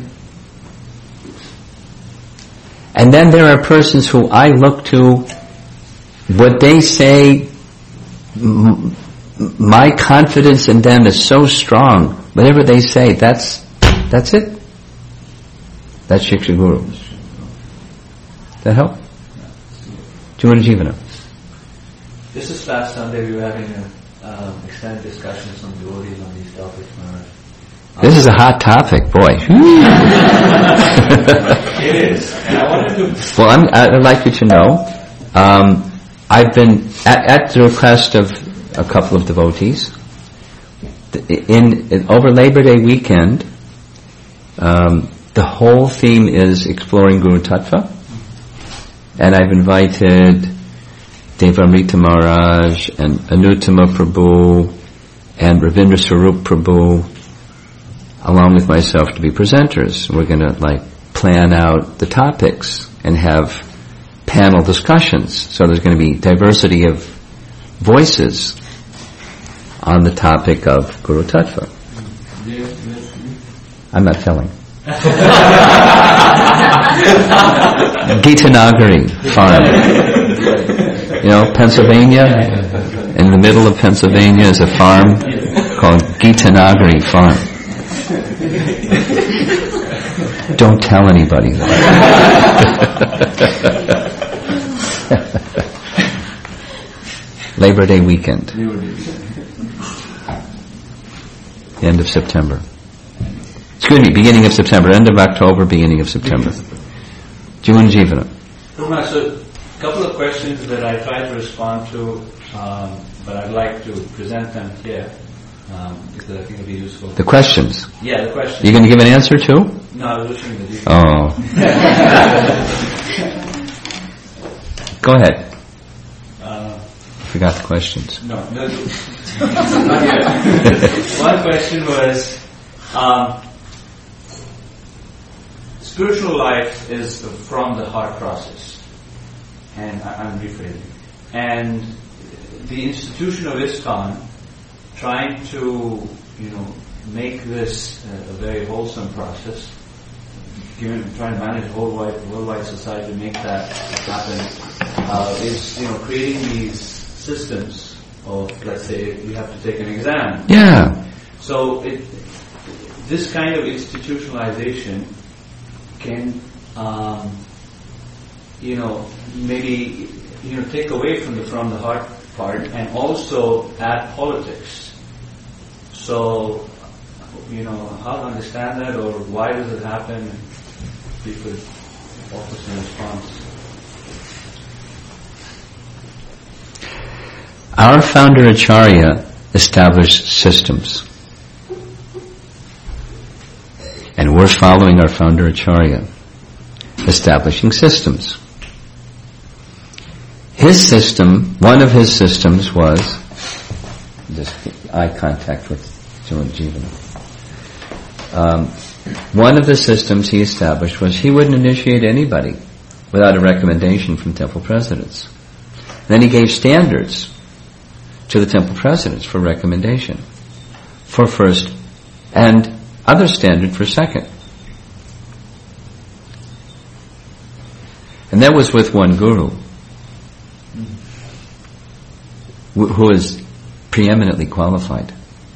And then there are persons who I look to, what they say, m- my confidence in them is so strong. Whatever they say, that's that's it. That's Shiksha Guru. Does that help? Jivana Jivana. This is last Sunday we were having a um, extended discussions on devotees on these topics, Maharaj. This is a hot topic, boy. It is. And I wanted to... Well, I'm, I'd like you to know, um, I've been, at, at the request of a couple of devotees, in, in over Labor Day weekend, um, the whole theme is exploring Guru Tattva, and I've invited Devamrita Maharaj and Anuttama Prabhu and Ravindra Swarup Prabhu, along with myself, to be presenters. We're going to like plan out the topics and have panel discussions. So there's going to be diversity of voices on the topic of Guru Tattva. I'm not telling. Gitanagari farm. You know, Pennsylvania, in the middle of Pennsylvania is a farm called Gitanagari Farm. Don't tell anybody. Labor Day weekend. End of September. Excuse me, beginning of September. End of October, beginning of September. Jivana Jivana. Kumar, so a couple of questions that I tried to respond to, um, but I'd like to present them here, um, because I think it'll be useful. The questions. Yeah, the questions. You going to give an answer too? No, I was wishing that you... Oh. Go ahead. Uh, Forgot the questions. no, no. Not yet. One question was, um, spiritual life is a from the heart process. And I, I'm rephrasing. And the institution of ISKCON, trying to, you know, make this uh, a very wholesome process, given, trying to manage a whole wide, worldwide society to make that happen, uh, is, you know, creating these systems of, let's say, you have to take an exam. Yeah. So it, this kind of institutionalization can, um, you know, maybe, you know, take away from the from the heart part and also add politics. So, you know, how to understand that, or why does it happen? If you could offer some response. Our founder Acharya established systems. And we're following our founder Acharya, establishing systems. His system, one of his systems was just eye contact with Jivan. Um, one of the systems he established was he wouldn't initiate anybody without a recommendation from temple presidents. Then he gave standards to the temple presidents for recommendation for first and other standard for second. And that was with one guru who is preeminently qualified.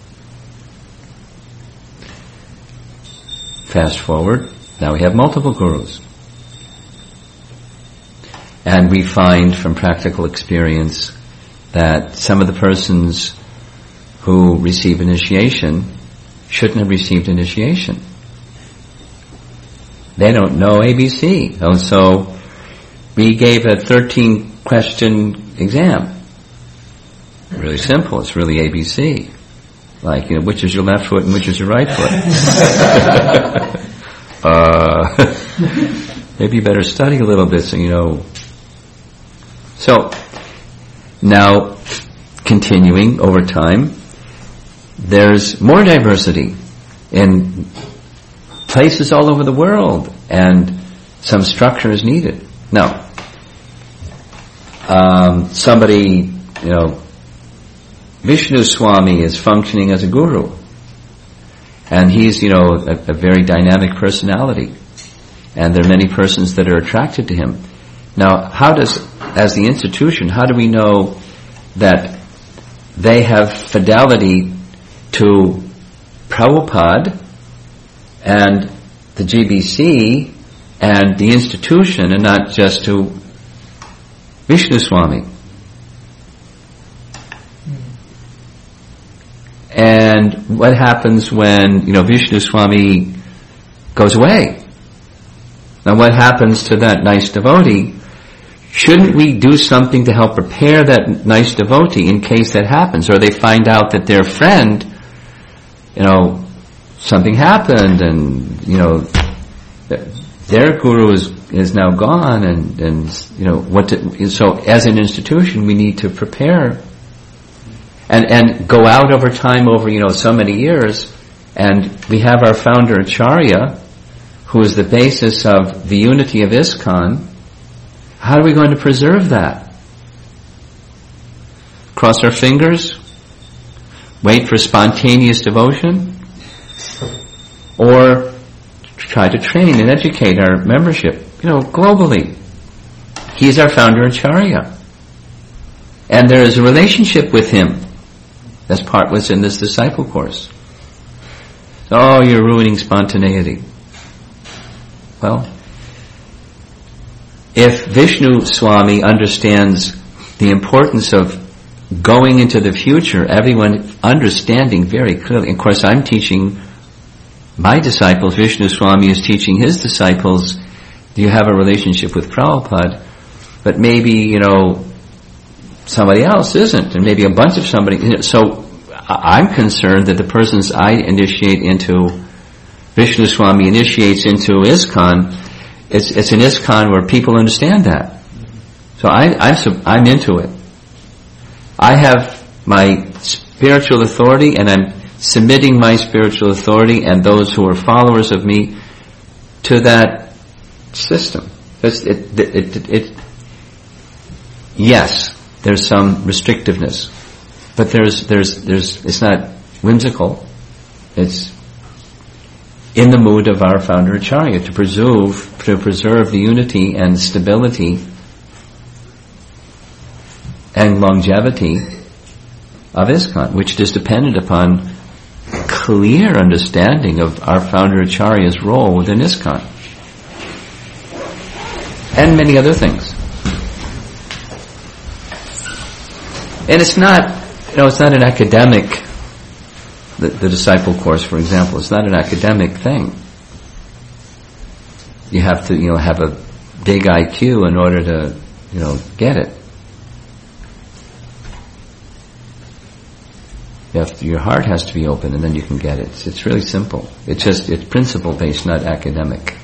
Fast forward, now we have multiple gurus. And we find from practical experience that some of the persons who receive initiation shouldn't have received initiation. They don't know A B C. And so we gave a thirteen question exam. Really simple. It's really A B C. Like, you know, which is your left foot and which is your right foot? uh, maybe you better study a little bit so you know. So, now, continuing over time, there's more diversity in places all over the world, and some structure is needed. Now, um, somebody, you know, Vishnu Swami is functioning as a guru, and he's, you know, a, a very dynamic personality, and there are many persons that are attracted to him. Now, how does, as the institution, how do we know that they have fidelity to Prabhupada and the G B C and the institution, and not just to Vishnu Swami? And what happens when, you know, Vishnu Swami goes away? Now what happens to that nice devotee? Shouldn't we do something to help prepare that nice devotee in case that happens? Or they find out that their friend, you know, something happened and, you know, their guru is, is now gone, and, and you know, what to, so as an institution we need to prepare and, and go out over time, over, you know, so many years, and we have our founder Acharya, who is the basis of the unity of ISKCON. How are we going to preserve that? Cross our fingers? Wait for spontaneous devotion? Or try to train and educate our membership, you know, globally? He's our founder Acharya. And there is a relationship with him. As part was in this disciple course. Oh, you're ruining spontaneity. Well, if Vishnu Swami understands the importance of going into the future, everyone understanding very clearly. Of course, I'm teaching my disciples, Vishnu Swami is teaching his disciples, do you have a relationship with Prabhupada? But maybe, you know, somebody else isn't, and maybe a bunch of somebody. So I'm concerned that the persons I initiate into, Vishnu Swami initiates into ISKCON, it's, it's an ISKCON where people understand that. So I, I'm, I'm into it. I have my spiritual authority, and I'm submitting my spiritual authority and those who are followers of me to that system. It, it, it, it, it, yes, there's some restrictiveness, but there's, there's, there's, it's not whimsical. It's in the mood of our founder Acharya to preserve, to preserve the unity and stability and longevity of ISKCON, which is dependent upon clear understanding of our founder Acharya's role within ISKCON, and many other things. And it's not, you know, it's not an academic, the, the disciple course, for example, it's not an academic thing. You have to, you know, have a big I Q in order to, you know, get it. You have to, your heart has to be open, and then you can get it. It's, it's really simple. It's just, it's principle based, not academic.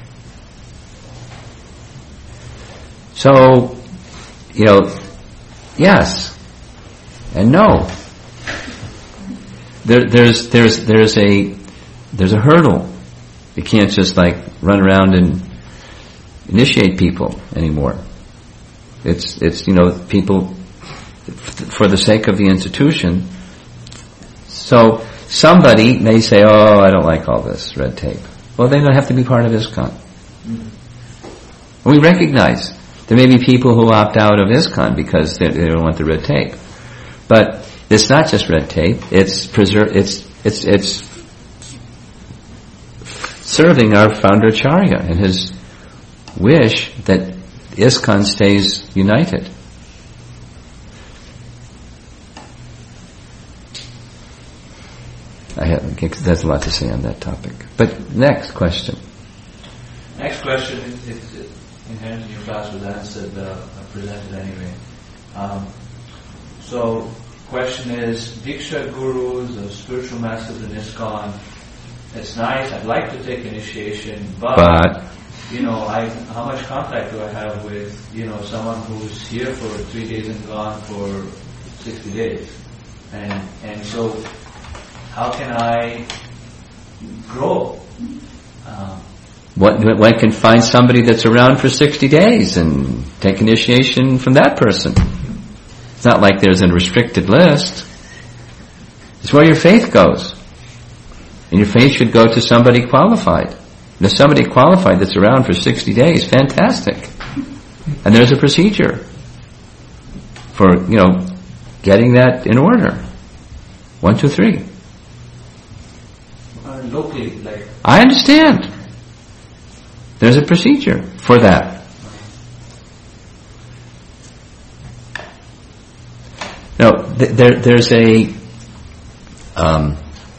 So, you know, yes and no. there, there's there's there's a there's a hurdle. You can't just like run around and initiate people anymore. It's it's you know people for the sake of the institution. So somebody may say, "Oh, I don't like all this red tape." Well, they don't have to be part of ISKCON. Mm-hmm. We recognize there may be people who opt out of ISKCON because they, they don't want the red tape, but it's not just red tape. It's preserve. It's it's it's serving our founder Acharya and his wish that ISKCON stays united. I have, there's a lot to say on that topic. But next question. Next question is, is inherent in your class was answered, uh, presented anyway. Um, so, question is, Diksha gurus or spiritual masters in ISKCON, it's nice, I'd like to take initiation, but, but you know, I, how much contact do I have with, you know, someone who's here for three days and gone for sixty days? And, and so, how can I grow? Um, One, one can find somebody that's around for sixty days and take initiation from that person. It's not like there's a restricted list. It's where your faith goes. And your faith should go to somebody qualified. And if somebody qualified that's around for sixty days, fantastic. And there's a procedure for, you know, getting that in order. One, two, three. uh, locally, like... I understand. There's a procedure for that. No, th- there, there's a um,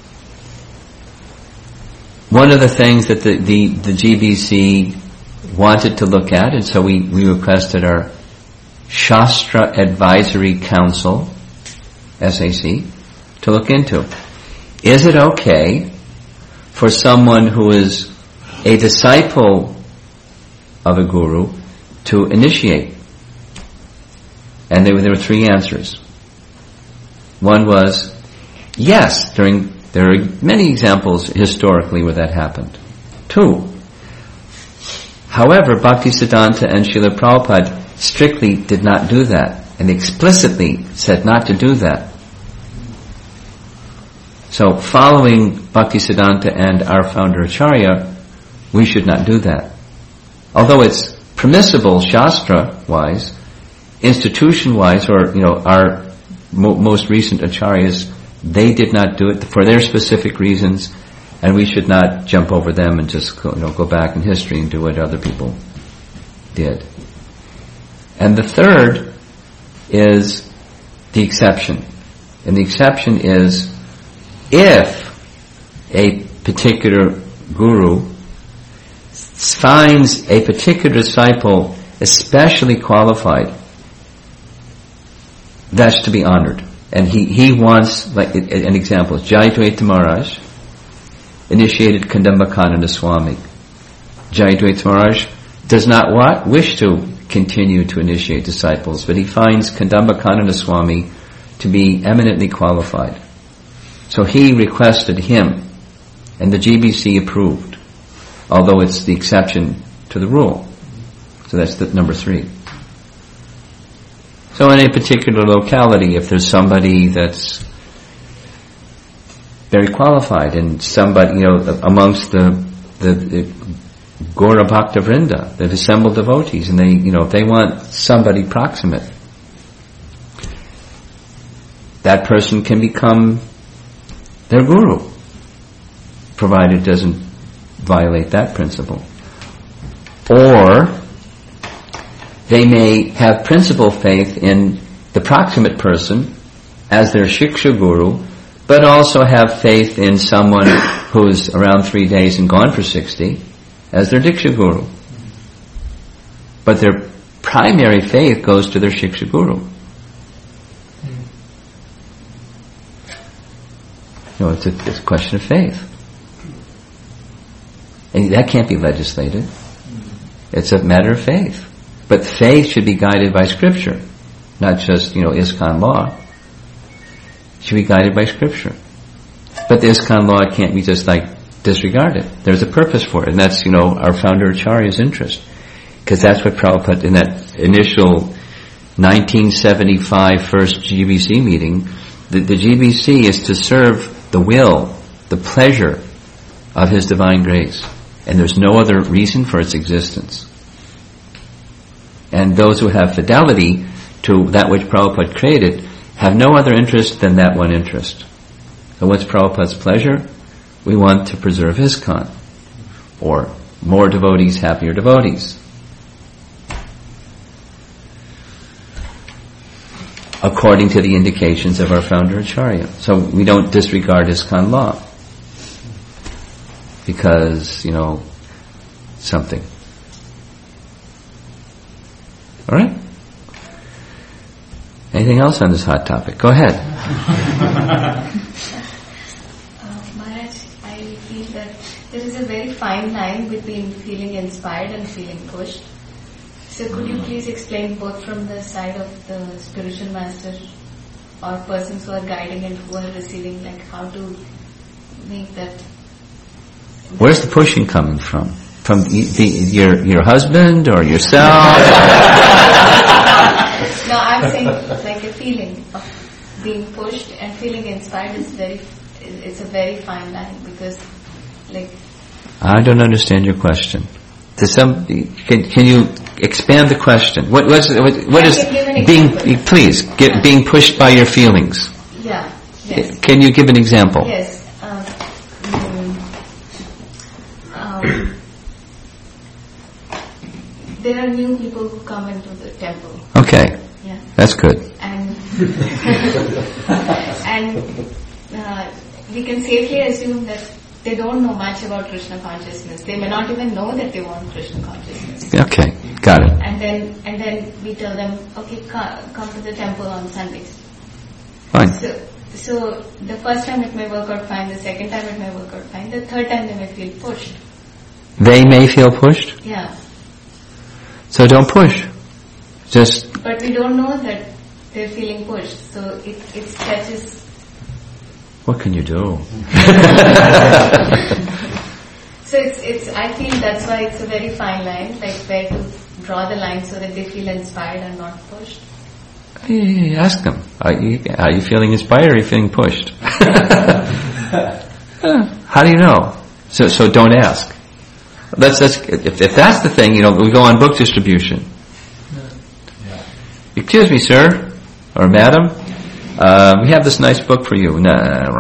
one of the things that the, the, the G B C wanted to look at, and so we, we requested our Shastra Advisory Council, S A C, to look into. Is it okay for someone who is a disciple of a guru to initiate? And there were, there were three answers. One was, yes, during, there are many examples historically where that happened. Two, however, Bhaktisiddhanta and Srila Prabhupada strictly did not do that, and explicitly said not to do that. So, following Bhaktisiddhanta and our founder Acharya, we should not do that. Although it's permissible Shastra-wise, institution-wise, or, you know, our mo- most recent Acharyas, they did not do it for their specific reasons, and we should not jump over them and just go, you know, go back in history and do what other people did. And the third is the exception. And the exception is if a particular guru finds a particular disciple especially qualified, that's to be honored. And he, he wants, like an example, Jayadvaita Maharaj initiated Kadambakananda Swami. Jayadvaita Maharaj does not what? Wish to continue to initiate disciples, but he finds Kadambakananda Swami to be eminently qualified. So he requested him, and the G B C approved, although it's the exception to the rule. So that's the number three. So in a particular locality, if there's somebody that's very qualified, and somebody, you know, amongst the the, the Gaura Bhakta Vrinda, the assembled devotees, and they, you know, if they want somebody proximate, that person can become their guru, provided it doesn't violate that principle. Or they may have principal faith in the proximate person as their Shiksha guru, but also have faith in someone who's around three days and gone for sixty as their Diksha guru. But their primary faith goes to their Shiksha guru. You know, it's a, it's a question of faith. And that can't be legislated. It's a matter of faith. But faith should be guided by Scripture, not just, you know, ISKCON law. It should be guided by Scripture. But the ISKCON law can't be just like disregarded. There's a purpose for it, and that's, you know, our founder Acharya's interest. Because that's what Prabhupada, in that initial nineteen seventy-five first G B C meeting, the, the G B C is to serve the will, the pleasure of His divine grace. And there's no other reason for its existence. And those who have fidelity to that which Prabhupada created have no other interest than that one interest. So what's Prabhupada's pleasure? We want to preserve ISKCON, or more devotees, happier devotees. According to the indications of our founder Acharya. So we don't disregard ISKCON law because, you know, something. All right? Anything else on this hot topic? Go ahead. uh, Maharaj, I feel that there is a very fine line between feeling inspired and feeling pushed. So could you please explain both from the side of the spiritual master or persons who are guiding and who are receiving, like how to make that... Where's the pushing coming from? From the, the, your your husband or yourself? No, I'm saying like a feeling of being pushed and feeling inspired is very, it's a very fine line because like... I don't understand your question. To some, can, can you expand the question? What, what's, what, what is being, please, get, being pushed by your feelings? Yeah, yes. Can you give an example? Yes. Um, um, there are new people who come into the temple. Okay. Yeah. That's good. And and uh, we can safely assume that they don't know much about Krishna consciousness. They may not even know that they want Krishna consciousness. Okay, got it. And then and then we tell them, okay, come, come to the temple on Sundays. Fine. So, so the first time it may work out fine, the second time it may work out fine, the third time they may feel pushed. They may feel pushed? Yeah. So don't push. Just... But we don't know that they're feeling pushed. So it, it stretches... What can you do? So it's, it's, I feel that's why it's a very fine line, like where to draw the line so that they feel inspired and not pushed. Hey, ask them. Are you, are you feeling inspired or are you feeling pushed? How do you know? So, so don't ask. That's, that's, if, if that's the thing, you know, we go on book distribution. Yeah. Excuse me, sir, or madam, uh, we have this nice book for you. Nah.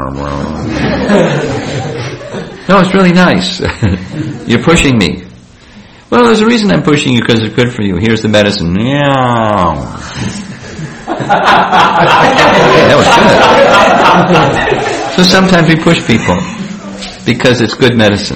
No, it's really nice. You're pushing me. Well, there's a reason I'm pushing you, because it's good for you. Here's the medicine. Yeah. That was good. So sometimes we push people because it's good medicine.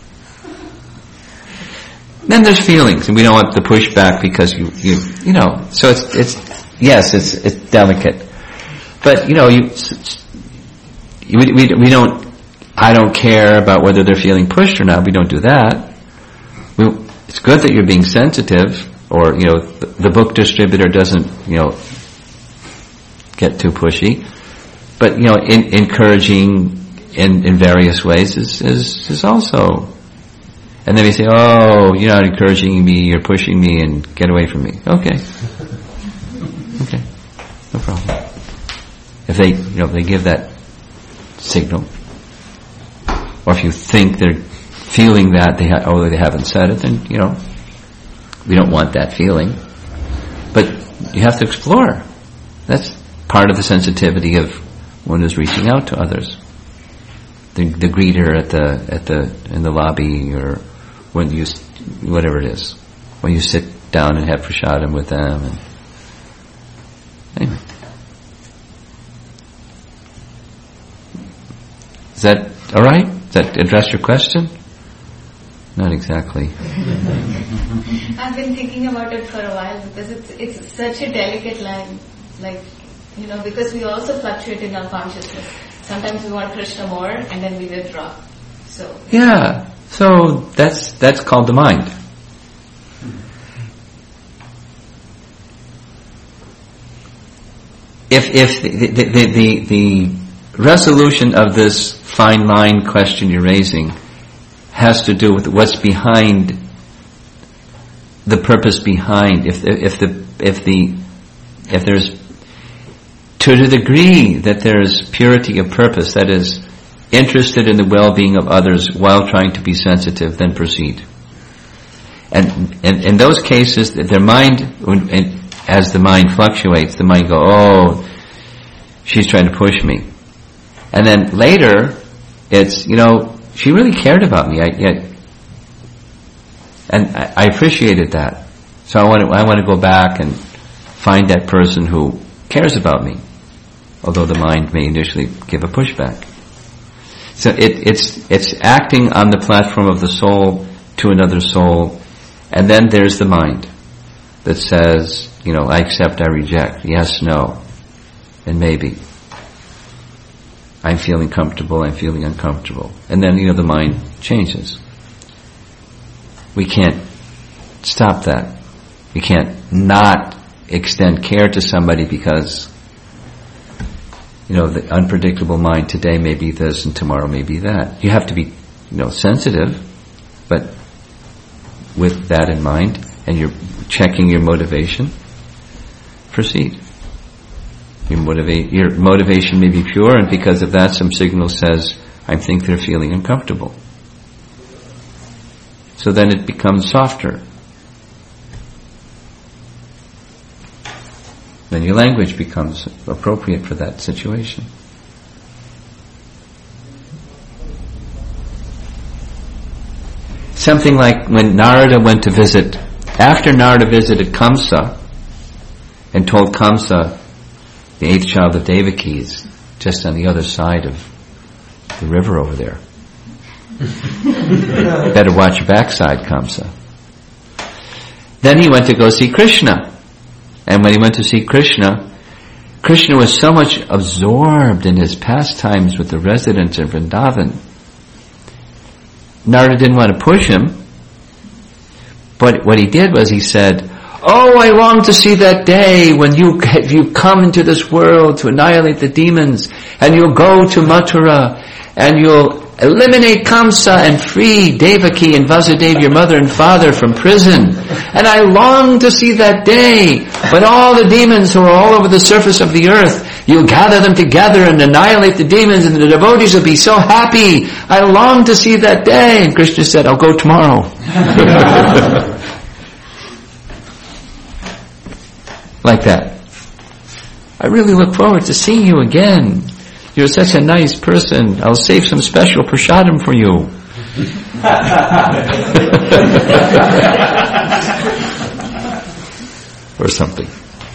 Then there's feelings, and we don't want the pushback because you, you, you know. So it's, it's, yes, it's, it's delicate, but you know, you, we, we, we don't. I don't care about whether they're feeling pushed or not. We don't do that. We, it's good that you're being sensitive, or you know, the, the book distributor doesn't, you know, get too pushy. But you know, in, encouraging in, in various ways is, is is also. And then we say, "Oh, you're not encouraging me. You're pushing me, and get away from me." Okay, okay, no problem. If they, you know, if they give that signal, or if you think they're feeling that they ha- although they haven't said it, then you know, we don't want that feeling. But you have to explore. That's part of the sensitivity of one who's reaching out to others. The, the greeter at the at the in the lobby, or when you, whatever it is, when you sit down and have prasadam with them. And anyway, is that all right? Does that address your question? Not exactly. I've been thinking about it for a while because it's it's such a delicate line, like, you know, because we also fluctuate in our consciousness. Sometimes we want Krishna more, and then we withdraw. So yeah, so that's that's called the mind. If if the the the, the, the resolution of this fine line question you're raising has to do with what's behind, the purpose behind. If if the if the if there's, to the degree that there's purity of purpose, that is, interested in the well-being of others while trying to be sensitive, then proceed. And in those cases, their mind, and as the mind fluctuates, the mind go, oh, she's trying to push me. And then later, it's, you know, she really cared about me. I, yet, and I, I appreciated that. So I want to, I want to go back and find that person who cares about me, although the mind may initially give a pushback. So it, it's it's acting on the platform of the soul to another soul, and then there's the mind that says, you know, I accept, I reject, yes, no, and maybe. I'm feeling comfortable, I'm feeling uncomfortable. And then, you know, the mind changes. We can't stop that. We can't not extend care to somebody because, you know, the unpredictable mind today may be this and tomorrow may be that. You have to be, you know, sensitive, but with that in mind, and you're checking your motivation, proceed. Your, motiva- your motivation may be pure, and because of that some signal says, I think they're feeling uncomfortable. So then it becomes softer. Then your language becomes appropriate for that situation. Something like when Narada went to visit, after Narada visited Kamsa and told Kamsa, the eighth child of Devaki is just on the other side of the river over there. Better watch your backside, Kamsa. Then he went to go see Krishna. And when he went to see Krishna, Krishna was so much absorbed in his pastimes with the residents of Vrindavan. Narada didn't want to push him, but what he did was he said, oh, I long to see that day when you you come into this world to annihilate the demons, and you'll go to Mathura, and you'll eliminate Kamsa and free Devaki and Vasudeva, your mother and father, from prison. And I long to see that day when all the demons who are all over the surface of the earth, you'll gather them together and annihilate the demons, and the devotees will be so happy. I long to see that day. And Krishna said, I'll go tomorrow. Like that. I really look forward to seeing you again. You're such a nice person. I'll save some special prasadam for you. Or something.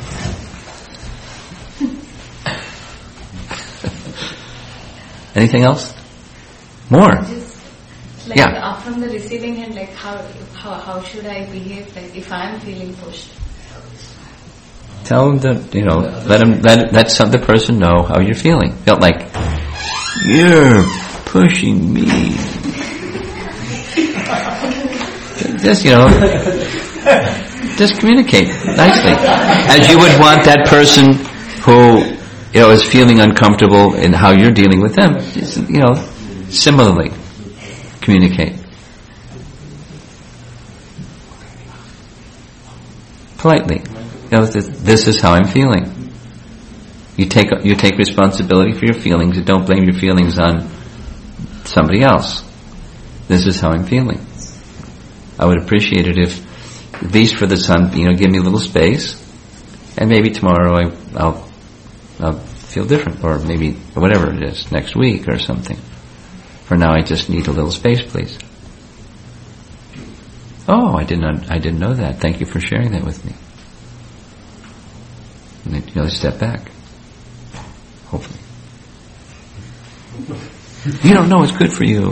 Anything else? More? Just like Yeah. uh, from the receiving end, like how, how how should I behave like if I'm feeling pushed? Tell them that, you know, let them, let, let some, the person know how you're feeling. Felt like, you're pushing me. Just, you know, just communicate nicely. As you would want that person who, you know, is feeling uncomfortable in how you're dealing with them. Just, you know, similarly, communicate. Politely. You know, this is how I'm feeling. You take you take responsibility for your feelings. You don't blame your feelings on somebody else. This is how I'm feeling. I would appreciate it if, at least for the sun, you know, give me a little space, and maybe tomorrow I, I'll I'll feel different, or maybe whatever it is, next week or something. For now, I just need a little space, please. Oh, I didn't I didn't know that. Thank you for sharing that with me. And then, you know, step back. Hopefully. You don't know it's good for you.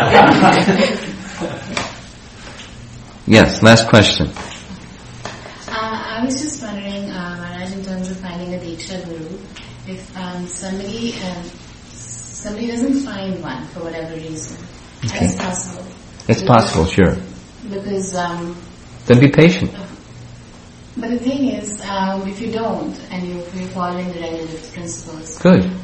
Yes, last question. Uh, I was just wondering, uh, Maharaj, in terms of finding a Diksha Guru, if um, somebody um, somebody doesn't find one for whatever reason, Okay. that's possible. It's possible, sure. Because um, Then be patient. but the thing is, um, if you don't, and you, you're following the regulative principles, Good.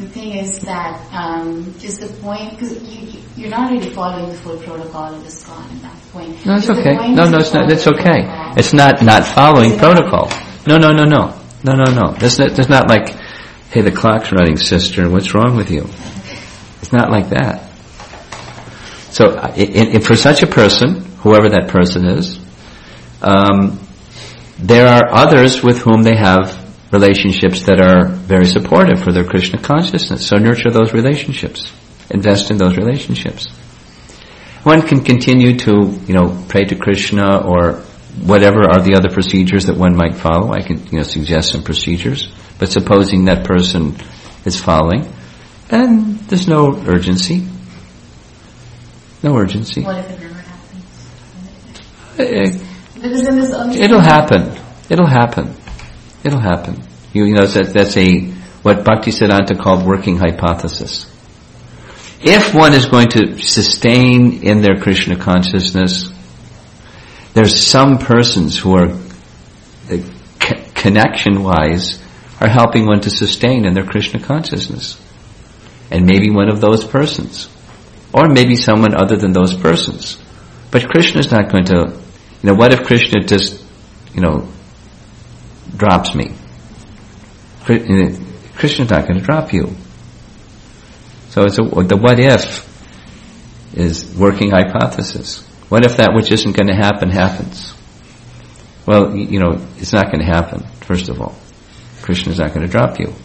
the thing is that um, is the point, because you, you're not really following the full protocol of ISKCON at that point. No, it's Is the okay. point No, is no, to it's not. follow It's the okay. protocol? It's not not following Is it not? protocol. No, no, no, no, no, no, no. There's not, there's not like, hey, the clock's running, sister. What's wrong with you? It's not like that. So, uh, in, in, for such a person, whoever that person is, um, there are others with whom they have relationships that are very supportive for their Krishna consciousness. So nurture those relationships. Invest in those relationships. One can continue to, you know, pray to Krishna or whatever are the other procedures that one might follow. I can, you know, suggest some procedures. But supposing that person is following, and there's no urgency. No urgency. What if it never happens? It, Because then there's only it'll happen. It'll happen. It'll happen. You, you know, that's, that's a, what Bhaktisiddhanta called working hypothesis. If one is going to sustain in their Krishna consciousness, there's some persons who are, uh, c- connection-wise, are helping one to sustain in their Krishna consciousness. And maybe one of those persons. Or maybe someone other than those persons. But Krishna's not going to, you know, what if Krishna just, you know, drops me? Krishna's not going to drop you. So it's a, the what if is working hypothesis. What if that which isn't going to happen happens? Well, you know, it's not going to happen, first of all. Krishna's not going to drop you.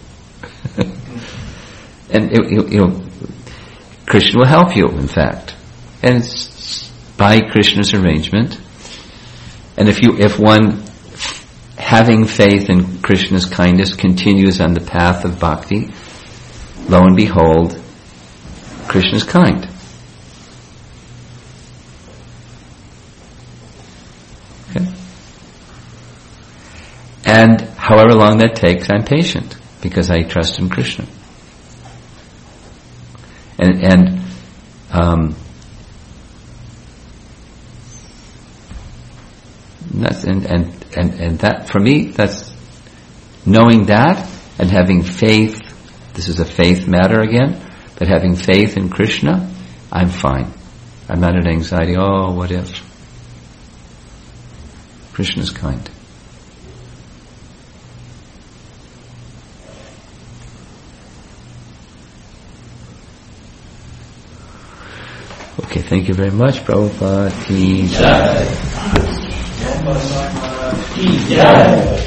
And, it, you know, Krishna will help you, in fact. And it's by Krishna's arrangement. And if you, if one, having faith in Krishna's kindness, continues on the path of bhakti, lo and behold, Krishna's kind. Okay? And however long that takes, I'm patient, because I trust in Krishna. And, and, um, that's, and, and, and, and that, for me, that's knowing that and having faith. This is a faith matter again, but having faith in Krishna, I'm fine. I'm not in anxiety. Oh, what if? Krishna's kind. Okay, thank you very much, Prabhupada. Ki jai. Jai.